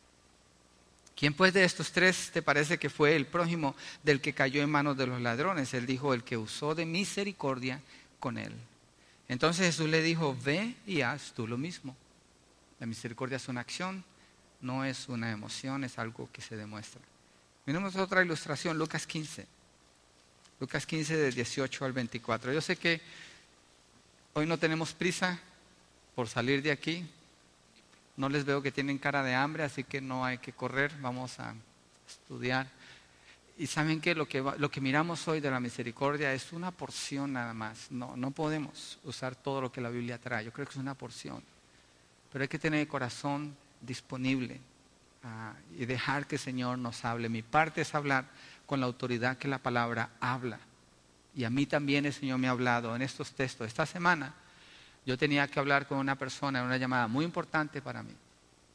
¿Quién pues de estos tres te parece que fue el prójimo del que cayó en manos de los ladrones? Él dijo, el que usó de misericordia con él. Entonces Jesús le dijo, ve y haz tú lo mismo. La misericordia es una acción, no es una emoción, es algo que se demuestra. Miremos otra ilustración, Lucas quince. Lucas quince, del dieciocho al veinticuatro. Yo sé que hoy no tenemos prisa por salir de aquí. No les veo que tienen cara de hambre, así que no hay que correr, vamos a estudiar. Y saben que lo que, va, lo que miramos hoy de la misericordia es una porción nada más. No, no podemos usar todo lo que la Biblia trae, yo creo que es una porción. Pero hay que tener el corazón disponible uh, y dejar que el Señor nos hable. Mi parte es hablar con la autoridad que la palabra habla. Y a mí también el Señor me ha hablado en estos textos. Esta semana yo tenía que hablar con una persona en una llamada muy importante para mí.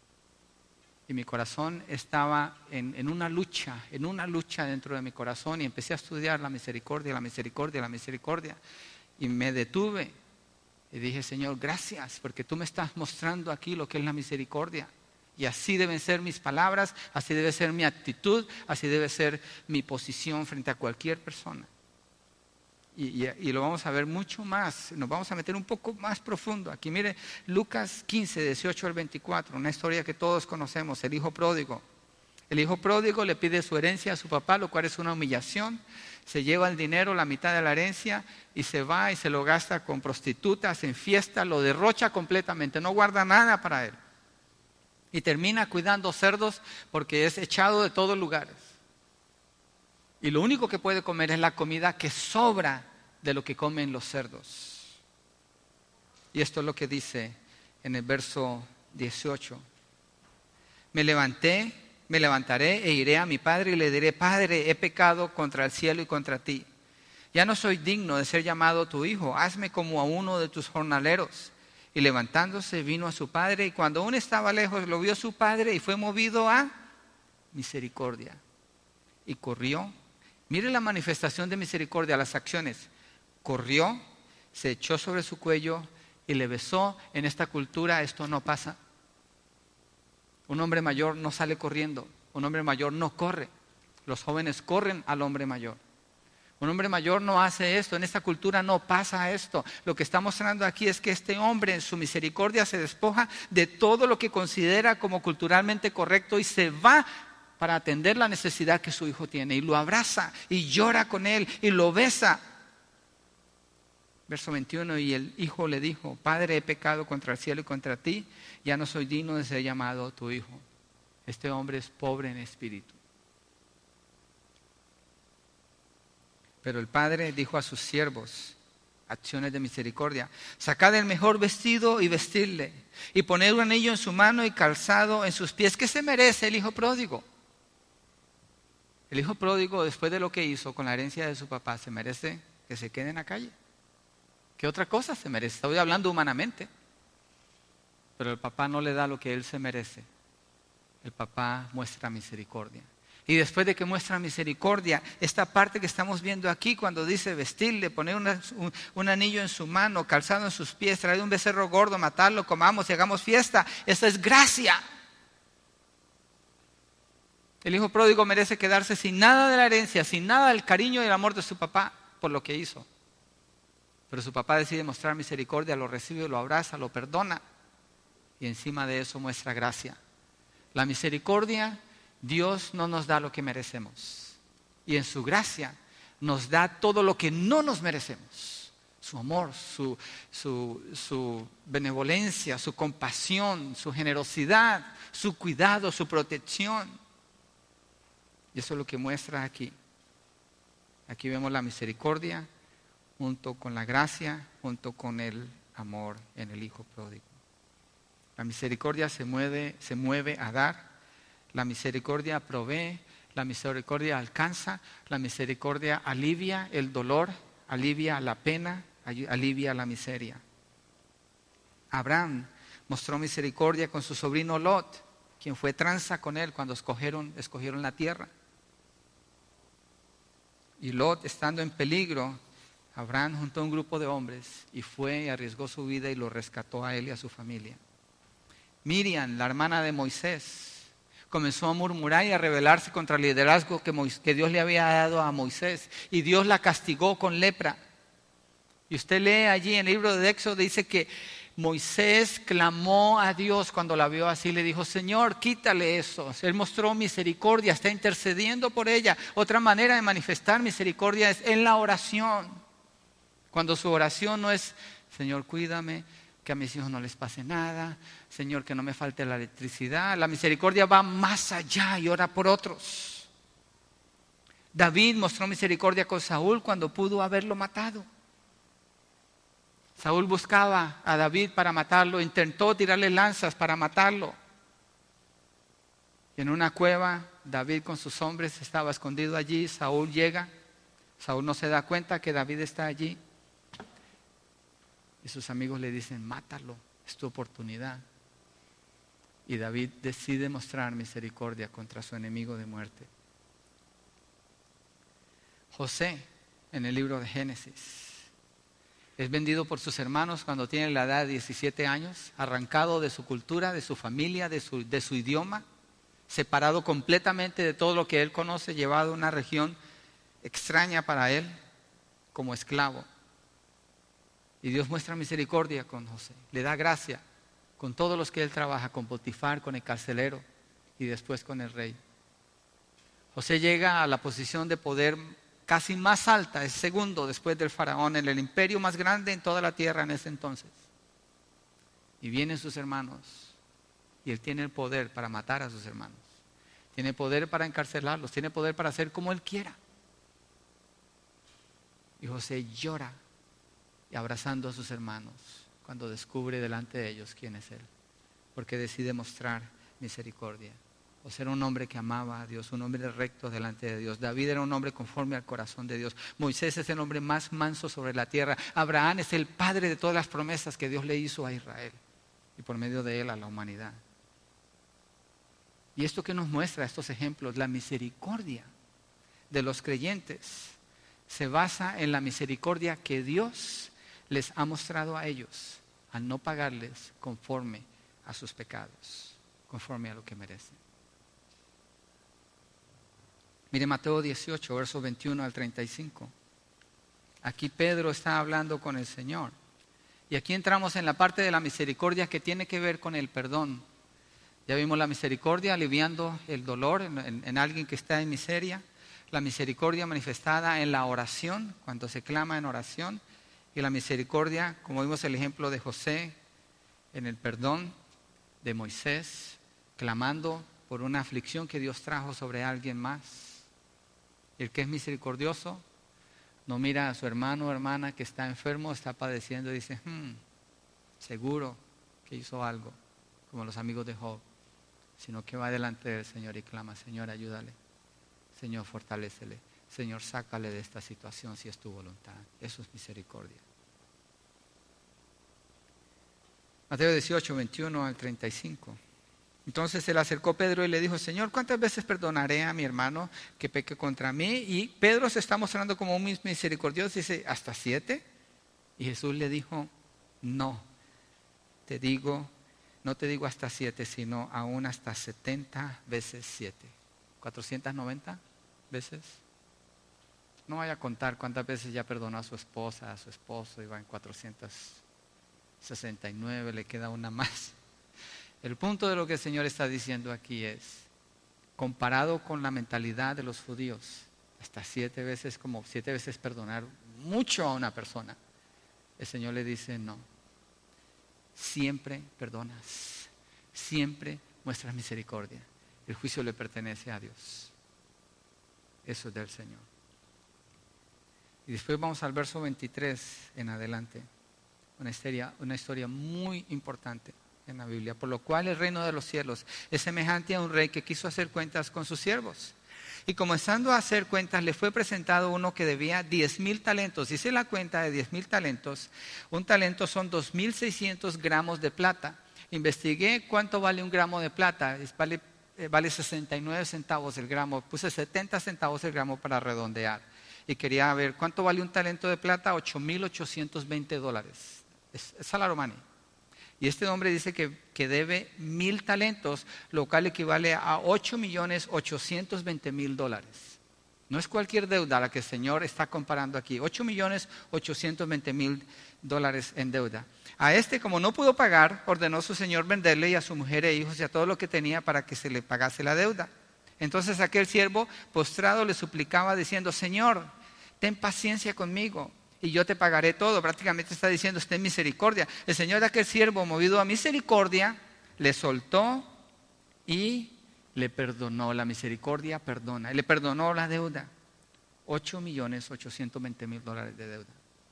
Y mi corazón estaba en, en una lucha, en una lucha dentro de mi corazón. Y empecé a estudiar la misericordia, la misericordia, la misericordia. Y me detuve y dije, Señor, gracias, porque tú me estás mostrando aquí lo que es la misericordia. Y así deben ser mis palabras, así debe ser mi actitud, así debe ser mi posición frente a cualquier persona. Y, y, y lo vamos a ver mucho más, nos vamos a meter un poco más profundo. Aquí mire, Lucas quince, dieciocho al veinticuatro, una historia que todos conocemos, el hijo pródigo. El hijo pródigo le pide su herencia a su papá, lo cual es una humillación. Se lleva el dinero, la mitad de la herencia, y se va y se lo gasta con prostitutas, en fiesta, lo derrocha completamente, no guarda nada para él. Y termina cuidando cerdos porque es echado de todos lugares. Y lo único que puede comer es la comida que sobra de lo que comen los cerdos. Y esto es lo que dice en el verso dieciocho. Me levanté, me levantaré e iré a mi padre y le diré, Padre, he pecado contra el cielo y contra ti. Ya no soy digno de ser llamado tu hijo, hazme como a uno de tus jornaleros. Y levantándose vino a su padre y cuando aún estaba lejos lo vio su padre y fue movido a misericordia. Y corrió. Mire la manifestación de misericordia, las acciones. Corrió, se echó sobre su cuello y le besó. En esta cultura esto no pasa. Un hombre mayor no sale corriendo, un hombre mayor no corre. Los jóvenes corren al hombre mayor. Un hombre mayor no hace esto, en esta cultura no pasa esto. Lo que está mostrando aquí es que este hombre en su misericordia se despoja de todo lo que considera como culturalmente correcto y se va para atender la necesidad que su hijo tiene, y lo abraza, y llora con él, y lo besa. Verso veintiuno, y el hijo le dijo, Padre, he pecado contra el cielo y contra ti, ya no soy digno de ser llamado tu hijo. Este hombre es pobre en espíritu. Pero el padre dijo a sus siervos, acciones de misericordia, sacad el mejor vestido y vestirle, y poned un anillo en su mano y calzado en sus pies. ¿Qué se merece el hijo pródigo? El hijo pródigo, después de lo que hizo con la herencia de su papá, se merece que se quede en la calle. ¿Qué otra cosa se merece? Estoy hablando humanamente. Pero el papá no le da lo que él se merece. El papá muestra misericordia. Y después de que muestra misericordia, esta parte que estamos viendo aquí, cuando dice vestirle, poner una, un, un anillo en su mano, calzado en sus pies, traer un becerro gordo, matarlo, comamos y hagamos fiesta, eso es gracia. El hijo pródigo merece quedarse sin nada de la herencia, sin nada del cariño y el amor de su papá por lo que hizo. Pero su papá decide mostrar misericordia, lo recibe, lo abraza, lo perdona y encima de eso muestra gracia. La misericordia, Dios no nos da lo que merecemos y en su gracia nos da todo lo que no nos merecemos. Su amor, su, su, su benevolencia, su compasión, su generosidad, su cuidado, su protección. Y eso es lo que muestra aquí. Aquí vemos la misericordia junto con la gracia, junto con el amor en el hijo pródigo. La misericordia se mueve, se mueve a dar, la misericordia provee, la misericordia alcanza, la misericordia alivia el dolor, alivia la pena, alivia la miseria. Abraham mostró misericordia con su sobrino Lot, quien fue tranza con él cuando escogieron, escogieron la tierra. Y Lot, estando en peligro, Abraham juntó un grupo de hombres y fue y arriesgó su vida y lo rescató a él y a su familia. Miriam, la hermana de Moisés, comenzó a murmurar y a rebelarse contra el liderazgo que, Moisés, que Dios le había dado a Moisés. Y Dios la castigó con lepra. Y usted lee allí en el libro de Éxodo, dice que Moisés clamó a Dios cuando la vio así. Le dijo, Señor, quítale eso. Él mostró misericordia, está intercediendo por ella. Otra manera de manifestar misericordia es en la oración. Cuando su oración no es, Señor, cuídame, que a mis hijos no les pase nada, Señor, que no me falte la electricidad. La misericordia va más allá y ora por otros. David mostró misericordia con Saúl cuando pudo haberlo matado. Saúl buscaba a David para matarlo, intentó tirarle lanzas para matarlo. Y en una cueva, David con sus hombres estaba escondido allí. Saúl llega, Saúl no se da cuenta que David está allí. Y sus amigos le dicen, mátalo, es tu oportunidad. Y David decide mostrar misericordia contra su enemigo de muerte. José, en el libro de Génesis, es vendido por sus hermanos cuando tiene la edad de diecisiete años, arrancado de su cultura, de su familia, de su, de su idioma, separado completamente de todo lo que él conoce, llevado a una región extraña para él, como esclavo. Y Dios muestra misericordia con José, le da gracia con todos los que él trabaja, con Potifar, con el carcelero y después con el rey. José llega a la posición de poder casi más alta, es segundo después del faraón, en el imperio más grande en toda la tierra en ese entonces. Y vienen sus hermanos y él tiene el poder para matar a sus hermanos, tiene poder para encarcelarlos, tiene poder para hacer como él quiera. Y José llora y abrazando a sus hermanos cuando descubre delante de ellos quién es él, porque decide mostrar misericordia. José era un hombre que amaba a Dios, un hombre recto delante de Dios. David era un hombre conforme al corazón de Dios. Moisés es el hombre más manso sobre la tierra. Abraham es el padre de todas las promesas que Dios le hizo a Israel y por medio de él a la humanidad. Y esto que nos muestra estos ejemplos, la misericordia de los creyentes se basa en la misericordia que Dios les ha mostrado a ellos al no pagarles conforme a sus pecados, conforme a lo que merecen. Mire Mateo dieciocho, versos veintiuno al treinta y cinco. Aquí Pedro está hablando con el Señor. Y aquí entramos en la parte de la misericordia que tiene que ver con el perdón. Ya vimos la misericordia aliviando el dolor en, en, en alguien que está en miseria. La misericordia manifestada en la oración, cuando se clama en oración. Y la misericordia, como vimos el ejemplo de José, en el perdón de Moisés, clamando por una aflicción que Dios trajo sobre alguien más. El que es misericordioso no mira a su hermano o hermana que está enfermo, está padeciendo y dice, hmm, seguro que hizo algo, como los amigos de Job, sino que va delante del Señor y clama, Señor, ayúdale, Señor, fortalécele. Señor, sácale de esta situación si es tu voluntad. Eso es misericordia. Mateo dieciocho, veintiuno al treinta y cinco. Entonces se le acercó Pedro y le dijo, Señor, ¿cuántas veces perdonaré a mi hermano que peque contra mí? Y Pedro se está mostrando como un misericordioso, dice, ¿hasta siete? Y Jesús le dijo, no, te digo, no te digo hasta siete, sino aún hasta setenta veces siete. ¿cuatrocientas noventa veces? No vaya a contar cuántas veces ya perdonó a su esposa, a su esposo, y va en cuatrocientas sesenta y nueve, le queda una más. El punto de lo que el Señor está diciendo aquí es, comparado con la mentalidad de los judíos, hasta siete veces, como siete veces perdonar mucho a una persona, el Señor le dice, no, siempre perdonas, siempre muestras misericordia. El juicio le pertenece a Dios. Eso es del Señor. Y después vamos al verso veintitrés en adelante. Una historia, una historia muy importante en la Biblia, por lo cual el reino de los cielos es semejante a un rey que quiso hacer cuentas con sus siervos. Y comenzando a hacer cuentas, le fue presentado uno que debía diez mil talentos. Hice la cuenta de diez mil talentos. Un talento son dos mil seiscientos gramos de plata. Investigué cuánto vale un gramo de plata. Vale, eh, vale sesenta y nueve centavos el gramo. Puse setenta centavos el gramo para redondear. Y quería ver cuánto vale un talento de plata. ocho mil ochocientos veinte dólares. Es, es salario money. Y este hombre dice que, que debe mil talentos, lo cual equivale a ocho millones ochocientos veinte mil dólares. No es cualquier deuda la que el Señor está comparando aquí. ocho millones ochocientos veinte mil dólares en deuda. A este, como no pudo pagar, ordenó su Señor venderle y a su mujer e hijos y a todo lo que tenía para que se le pagase la deuda. Entonces aquel siervo postrado le suplicaba diciendo, Señor, ten paciencia conmigo y yo te pagaré todo. Prácticamente está diciendo, ten misericordia. El Señor de aquel siervo, movido a misericordia, le soltó y le perdonó. La misericordia perdona. Y le perdonó la deuda. ocho millones ochocientos veinte mil dólares de deuda.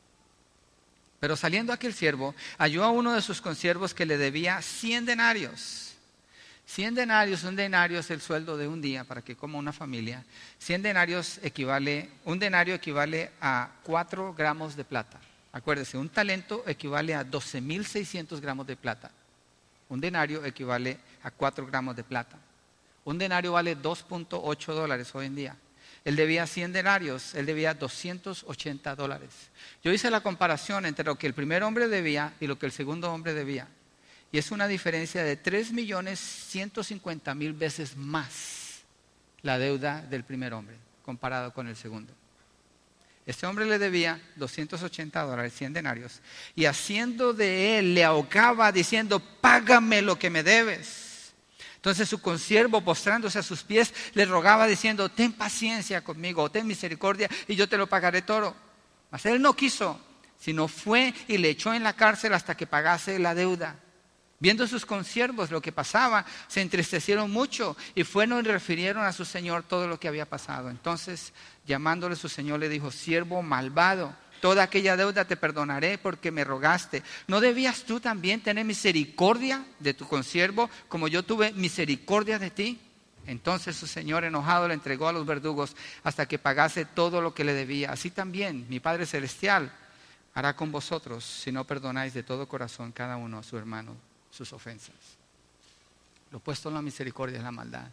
Pero saliendo aquel siervo, halló a uno de sus consiervos que le debía cien denarios. cien denarios, un denario es el sueldo de un día para que coma una familia. cien denarios equivale, un denario equivale a cuatro gramos de plata. Acuérdese, un talento equivale a doce mil seiscientos gramos de plata. Un denario equivale a cuatro gramos de plata. Un denario vale dos punto ocho dólares hoy en día. Él debía cien denarios, él debía doscientos ochenta dólares. Yo hice la comparación entre lo que el primer hombre debía y lo que el segundo hombre debía. Y es una diferencia de tres millones ciento cincuenta mil veces más la deuda del primer hombre comparado con el segundo. Este hombre le debía doscientos ochenta dólares, cien denarios, y haciendo de él le ahogaba diciendo, págame lo que me debes. Entonces su consiervo, postrándose a sus pies, le rogaba diciendo, ten paciencia conmigo, ten misericordia y yo te lo pagaré todo. Mas él no quiso, sino fue y le echó en la cárcel hasta que pagase la deuda. Viendo sus consiervos lo que pasaba, se entristecieron mucho y fueron y refirieron a su señor todo lo que había pasado. Entonces, llamándole su señor, le dijo, siervo malvado, toda aquella deuda te perdonaré porque me rogaste. ¿No debías tú también tener misericordia de tu consiervo como yo tuve misericordia de ti? Entonces su señor enojado le entregó a los verdugos hasta que pagase todo lo que le debía. Así también mi Padre Celestial hará con vosotros si no perdonáis de todo corazón cada uno a su hermano sus ofensas. Lo opuesto a la misericordia es la maldad.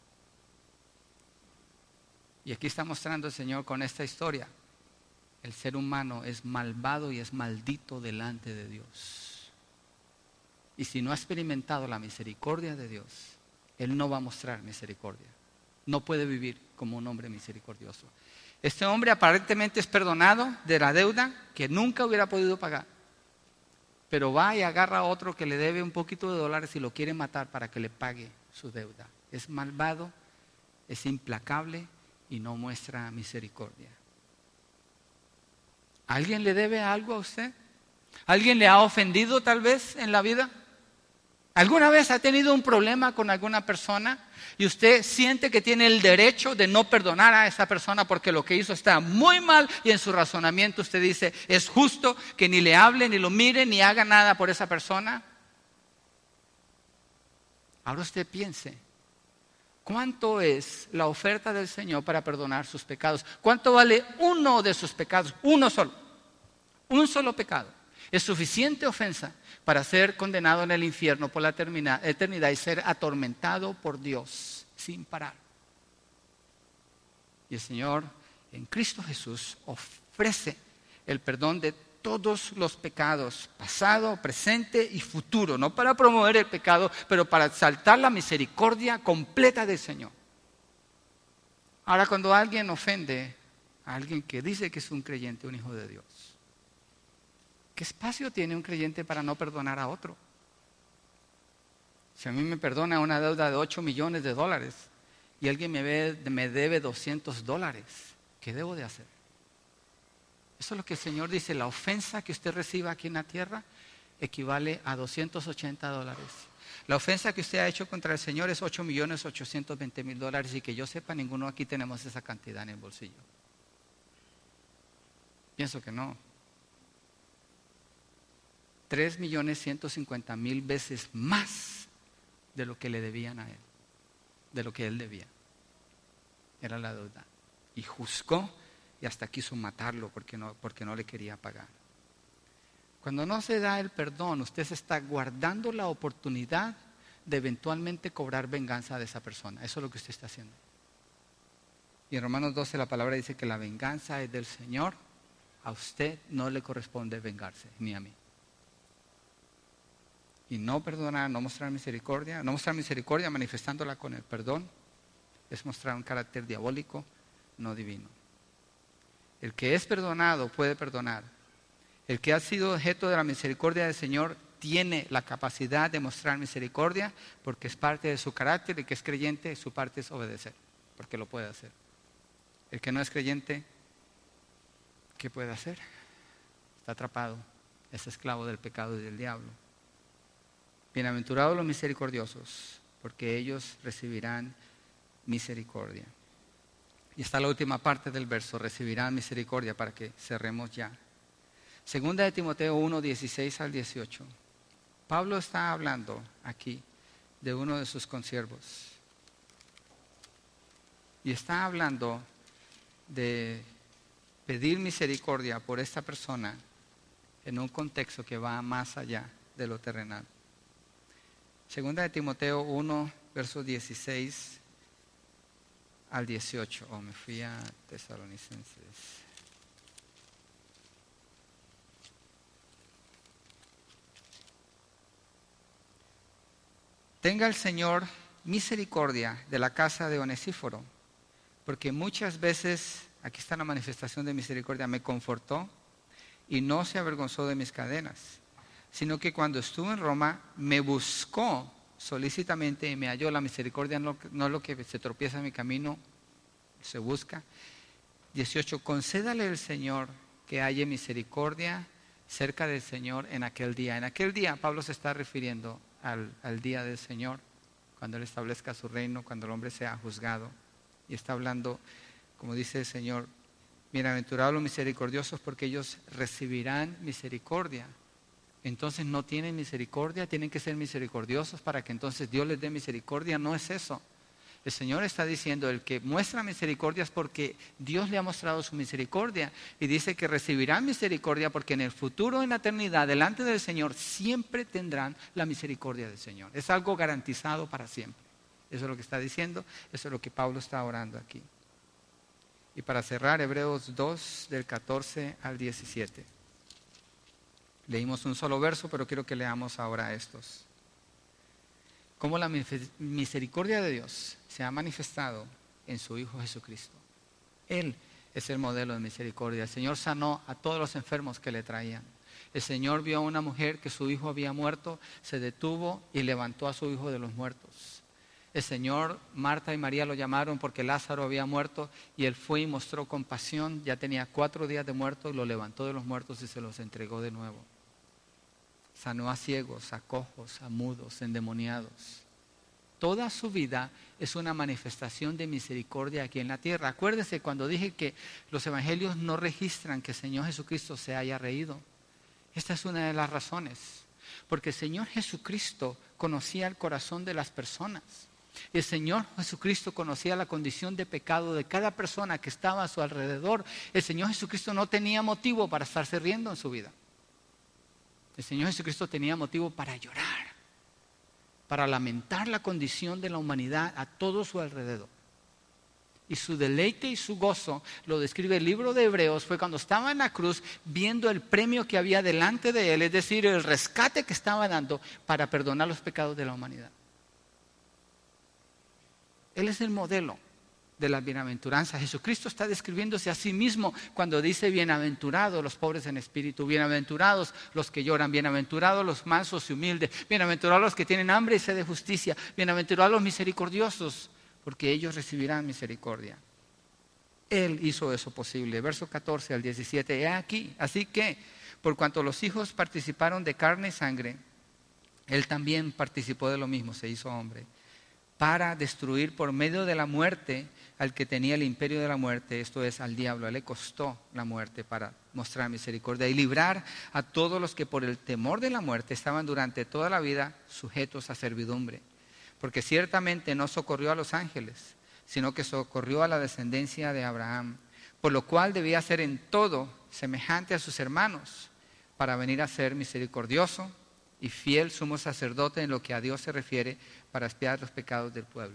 Y aquí está mostrando el Señor con esta historia. El ser humano es malvado y es maldito delante de Dios. Y si no ha experimentado la misericordia de Dios, Él no va a mostrar misericordia. No puede vivir como un hombre misericordioso. Este hombre aparentemente es perdonado de la deuda que nunca hubiera podido pagar. Pero va y agarra a otro que le debe un poquito de dólares y lo quiere matar para que le pague su deuda. Es malvado, es implacable y no muestra misericordia. ¿Alguien le debe algo a usted? ¿Alguien le ha ofendido tal vez en la vida? ¿Alguna vez ha tenido un problema con alguna persona y usted siente que tiene el derecho de no perdonar a esa persona porque lo que hizo está muy mal y en su razonamiento usted dice, es justo que ni le hable, ni lo mire, ni haga nada por esa persona? Ahora usted piense, ¿Cuánto es la oferta del Señor para perdonar sus pecados? ¿Cuánto vale uno de sus pecados? Uno solo. Un solo pecado. Es suficiente ofensa para ser condenado en el infierno por la eternidad y ser atormentado por Dios sin parar. Y el Señor en Cristo Jesús ofrece el perdón de todos los pecados, pasado, presente y futuro, no para promover el pecado, pero para exaltar la misericordia completa del Señor. Ahora, cuando alguien ofende a alguien que dice que es un creyente, un hijo de Dios, ¿qué espacio tiene un creyente para no perdonar a otro? Si a mí me perdona una deuda de ocho millones de dólares y alguien me, ve, me debe doscientos dólares, ¿qué debo de hacer? Eso es lo que el Señor dice, la ofensa que usted reciba aquí en la tierra equivale a doscientos ochenta dólares. La ofensa que usted ha hecho contra el Señor es ocho millones ochocientos veinte mil dólares y que yo sepa, ninguno aquí tenemos esa cantidad en el bolsillo. Pienso que no. tres millones ciento cincuenta mil veces más de lo que le debían a él, de lo que él debía. Era la deuda. Y juzgó y hasta quiso matarlo porque no, porque no le quería pagar. Cuando no se da el perdón, usted se está guardando la oportunidad de eventualmente cobrar venganza de esa persona. Eso es lo que usted está haciendo. Y en Romanos doce la palabra dice que la venganza es del Señor. A usted no le corresponde vengarse, ni a mí. Y no perdonar, no mostrar misericordia, no mostrar misericordia manifestándola con el perdón, es mostrar un carácter diabólico, no divino. El que es perdonado puede perdonar. El que ha sido objeto de la misericordia del Señor tiene la capacidad de mostrar misericordia porque es parte de su carácter. El que es creyente, su parte es obedecer, porque lo puede hacer. El que no es creyente, ¿qué puede hacer? Está atrapado, es esclavo del pecado y del diablo. Bienaventurados los misericordiosos, porque ellos recibirán misericordia. Y está la última parte del verso, recibirán misericordia, para que cerremos ya. Segunda de Timoteo uno, dieciséis al dieciocho. Pablo está hablando aquí de uno de sus consiervos. Y está hablando de pedir misericordia por esta persona en un contexto que va más allá de lo terrenal. Segunda de Timoteo uno, versos dieciséis al dieciocho. Oh, me fui a Tesalonicenses. Tenga el Señor misericordia de la casa de Onesíforo, porque muchas veces, aquí está la manifestación de misericordia, me confortó y no se avergonzó de mis cadenas, sino que cuando estuve en Roma me buscó solícitamente y me halló. La misericordia no, no es lo que se tropieza en mi camino, se busca. dieciocho. Concédale el Señor que haya misericordia cerca del Señor en aquel día. En aquel día Pablo se está refiriendo al, al día del Señor, cuando Él establezca su reino, cuando el hombre sea juzgado. Y está hablando, como dice el Señor, bienaventurados los misericordiosos porque ellos recibirán misericordia. Entonces no tienen misericordia, tienen que ser misericordiosos para que entonces Dios les dé misericordia. No es eso. El Señor está diciendo, el que muestra misericordia es porque Dios le ha mostrado su misericordia. Y dice que recibirán misericordia porque en el futuro, en la eternidad, delante del Señor, siempre tendrán la misericordia del Señor. Es algo garantizado para siempre. Eso es lo que está diciendo, eso es lo que Pablo está orando aquí. Y para cerrar, Hebreos dos, del catorce al diecisiete. Leímos un solo verso, pero quiero que leamos ahora estos. Cómo la misericordia de Dios se ha manifestado en su Hijo Jesucristo. Él es el modelo de misericordia. El Señor sanó a todos los enfermos que le traían. El Señor vio a una mujer que su hijo había muerto, se detuvo y levantó a su hijo de los muertos. El Señor, Marta y María lo llamaron porque Lázaro había muerto y Él fue y mostró compasión. Ya tenía cuatro días de muerto y lo levantó de los muertos y se los entregó de nuevo. Sanó a ciegos, a cojos, a mudos, endemoniados. Toda su vida es una manifestación de misericordia aquí en la tierra. Acuérdense cuando dije que los evangelios no registran que el Señor Jesucristo se haya reído. Esta es una de las razones. Porque el Señor Jesucristo conocía el corazón de las personas. Y el Señor Jesucristo conocía la condición de pecado de cada persona que estaba a su alrededor. El Señor Jesucristo no tenía motivo para estarse riendo en su vida. El Señor Jesucristo tenía motivo para llorar, para lamentar la condición de la humanidad a todo su alrededor. Y su deleite y su gozo, lo describe el libro de Hebreos, fue cuando estaba en la cruz viendo el premio que había delante de él, es decir, el rescate que estaba dando para perdonar los pecados de la humanidad. Él es el modelo de la bienaventuranza. Jesucristo está describiéndose a sí mismo cuando dice: bienaventurados los pobres en espíritu, bienaventurados los que lloran, bienaventurados los mansos y humildes, bienaventurados los que tienen hambre y sed de justicia, bienaventurados los misericordiosos, porque ellos recibirán misericordia. Él hizo eso posible. Verso catorce al diecisiete, he aquí, así que por cuanto los hijos participaron de carne y sangre, Él también participó de lo mismo, se hizo hombre, para destruir por medio de la muerte al que tenía el imperio de la muerte, esto es, al diablo. A él le costó la muerte para mostrar misericordia y librar a todos los que por el temor de la muerte estaban durante toda la vida sujetos a servidumbre. Porque ciertamente no socorrió a los ángeles, sino que socorrió a la descendencia de Abraham, por lo cual debía ser en todo semejante a sus hermanos, para venir a ser misericordioso y fiel sumo sacerdote en lo que a Dios se refiere, para expiar los pecados del pueblo.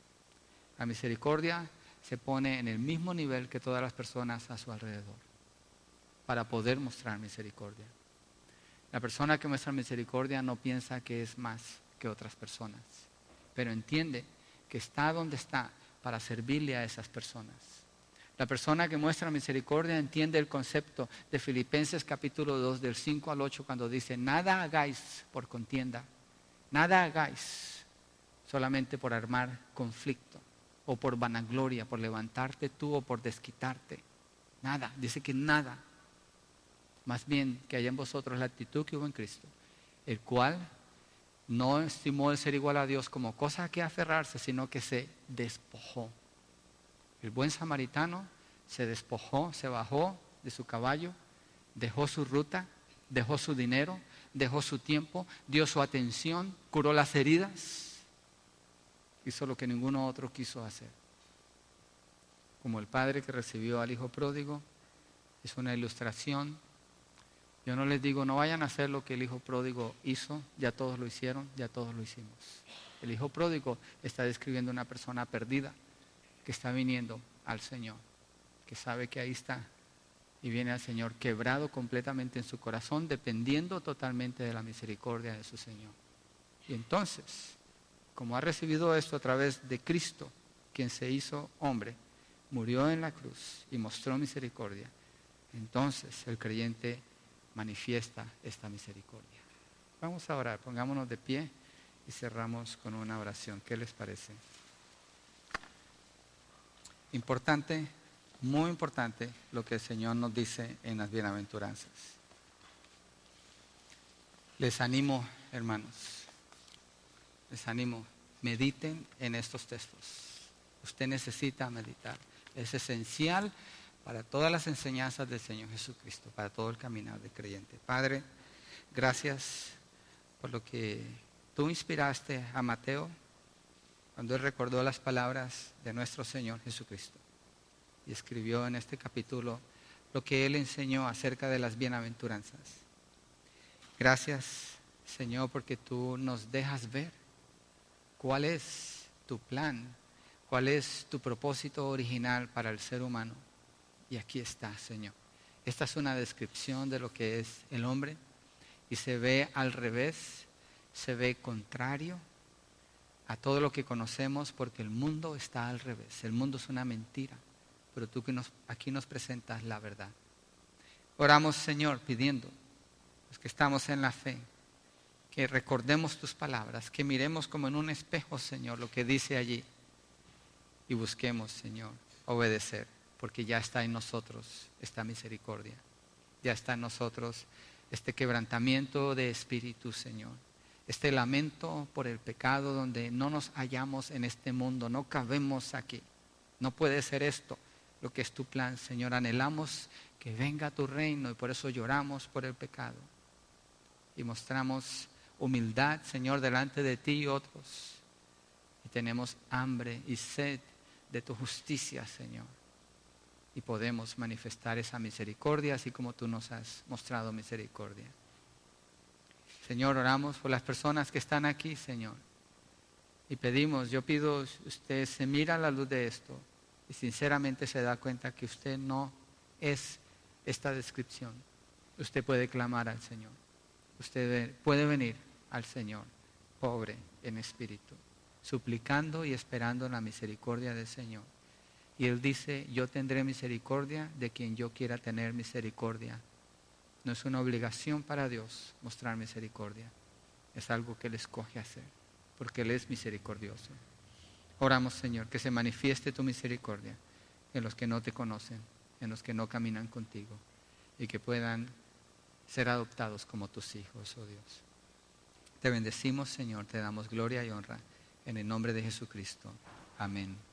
La misericordia se pone en el mismo nivel que todas las personas a su alrededor, para poder mostrar misericordia. La persona que muestra misericordia no piensa que es más que otras personas, pero entiende que está donde está para servirle a esas personas. La persona que muestra misericordia entiende el concepto de Filipenses capítulo dos, del cinco al ocho, cuando dice: nada hagáis por contienda, nada hagáis solamente por armar conflicto, o por vanagloria, por levantarte tú o por desquitarte. Nada, dice que nada. Más bien que haya en vosotros la actitud que hubo en Cristo, el cual no estimó el ser igual a Dios como cosa a que aferrarse, sino que se despojó. El buen samaritano se despojó, se bajó de su caballo, dejó su ruta, dejó su dinero, dejó su tiempo, dio su atención, curó las heridas, hizo lo que ninguno otro quiso hacer. Como el padre que recibió al hijo pródigo, es una ilustración. Yo no les digo, no vayan a hacer lo que el hijo pródigo hizo, ya todos lo hicieron, ya todos lo hicimos. El hijo pródigo está describiendo una persona perdida que está viniendo al Señor, que sabe que ahí está y viene al Señor quebrado completamente en su corazón, dependiendo totalmente de la misericordia de su Señor. Y entonces, como ha recibido esto a través de Cristo, quien se hizo hombre, murió en la cruz y mostró misericordia, entonces el creyente manifiesta esta misericordia. Vamos a orar, pongámonos de pie y cerramos con una oración. ¿Qué les parece? Importante, muy importante lo que el Señor nos dice en las bienaventuranzas. Les animo, hermanos, les animo, mediten en estos textos. Usted necesita meditar. Es esencial para todas las enseñanzas del Señor Jesucristo, para todo el caminar del creyente. Padre, gracias por lo que tú inspiraste a Mateo cuando él recordó las palabras de nuestro Señor Jesucristo y escribió en este capítulo lo que él enseñó acerca de las bienaventuranzas. Gracias, Señor, porque tú nos dejas ver cuál es tu plan, cuál es tu propósito original para el ser humano. Y aquí está, Señor. Esta es una descripción de lo que es el hombre y se ve al revés, se ve contrario a todo lo que conocemos, porque el mundo está al revés. El mundo es una mentira, pero tú que nos, aquí nos presentas la verdad. Oramos, Señor, pidiendo, los que estamos en la fe, que recordemos tus palabras, que miremos como en un espejo, Señor, lo que dice allí y busquemos, Señor, obedecer. Porque ya está en nosotros esta misericordia. Ya está en nosotros este quebrantamiento de espíritu, Señor. Este lamento por el pecado donde no nos hallamos en este mundo, no cabemos aquí. No puede ser esto lo que es tu plan, Señor. Anhelamos que venga tu reino y por eso lloramos por el pecado. Y mostramos humildad, Señor, delante de ti y otros. Y tenemos hambre y sed de tu justicia, Señor. Y podemos manifestar esa misericordia así como tú nos has mostrado misericordia. Señor, oramos por las personas que están aquí, Señor. Y pedimos, yo pido, usted se mira a la luz de esto y sinceramente se da cuenta que usted no es esta descripción. Usted puede clamar al Señor. Usted puede venir al Señor, pobre en espíritu, suplicando y esperando la misericordia del Señor. Y Él dice, yo tendré misericordia de quien yo quiera tener misericordia. No es una obligación para Dios mostrar misericordia. Es algo que Él escoge hacer, porque Él es misericordioso. Oramos, Señor, que se manifieste tu misericordia en los que no te conocen, en los que no caminan contigo, y que puedan ser adoptados como tus hijos, oh Dios. Te bendecimos, Señor, te damos gloria y honra en el nombre de Jesucristo. Amén.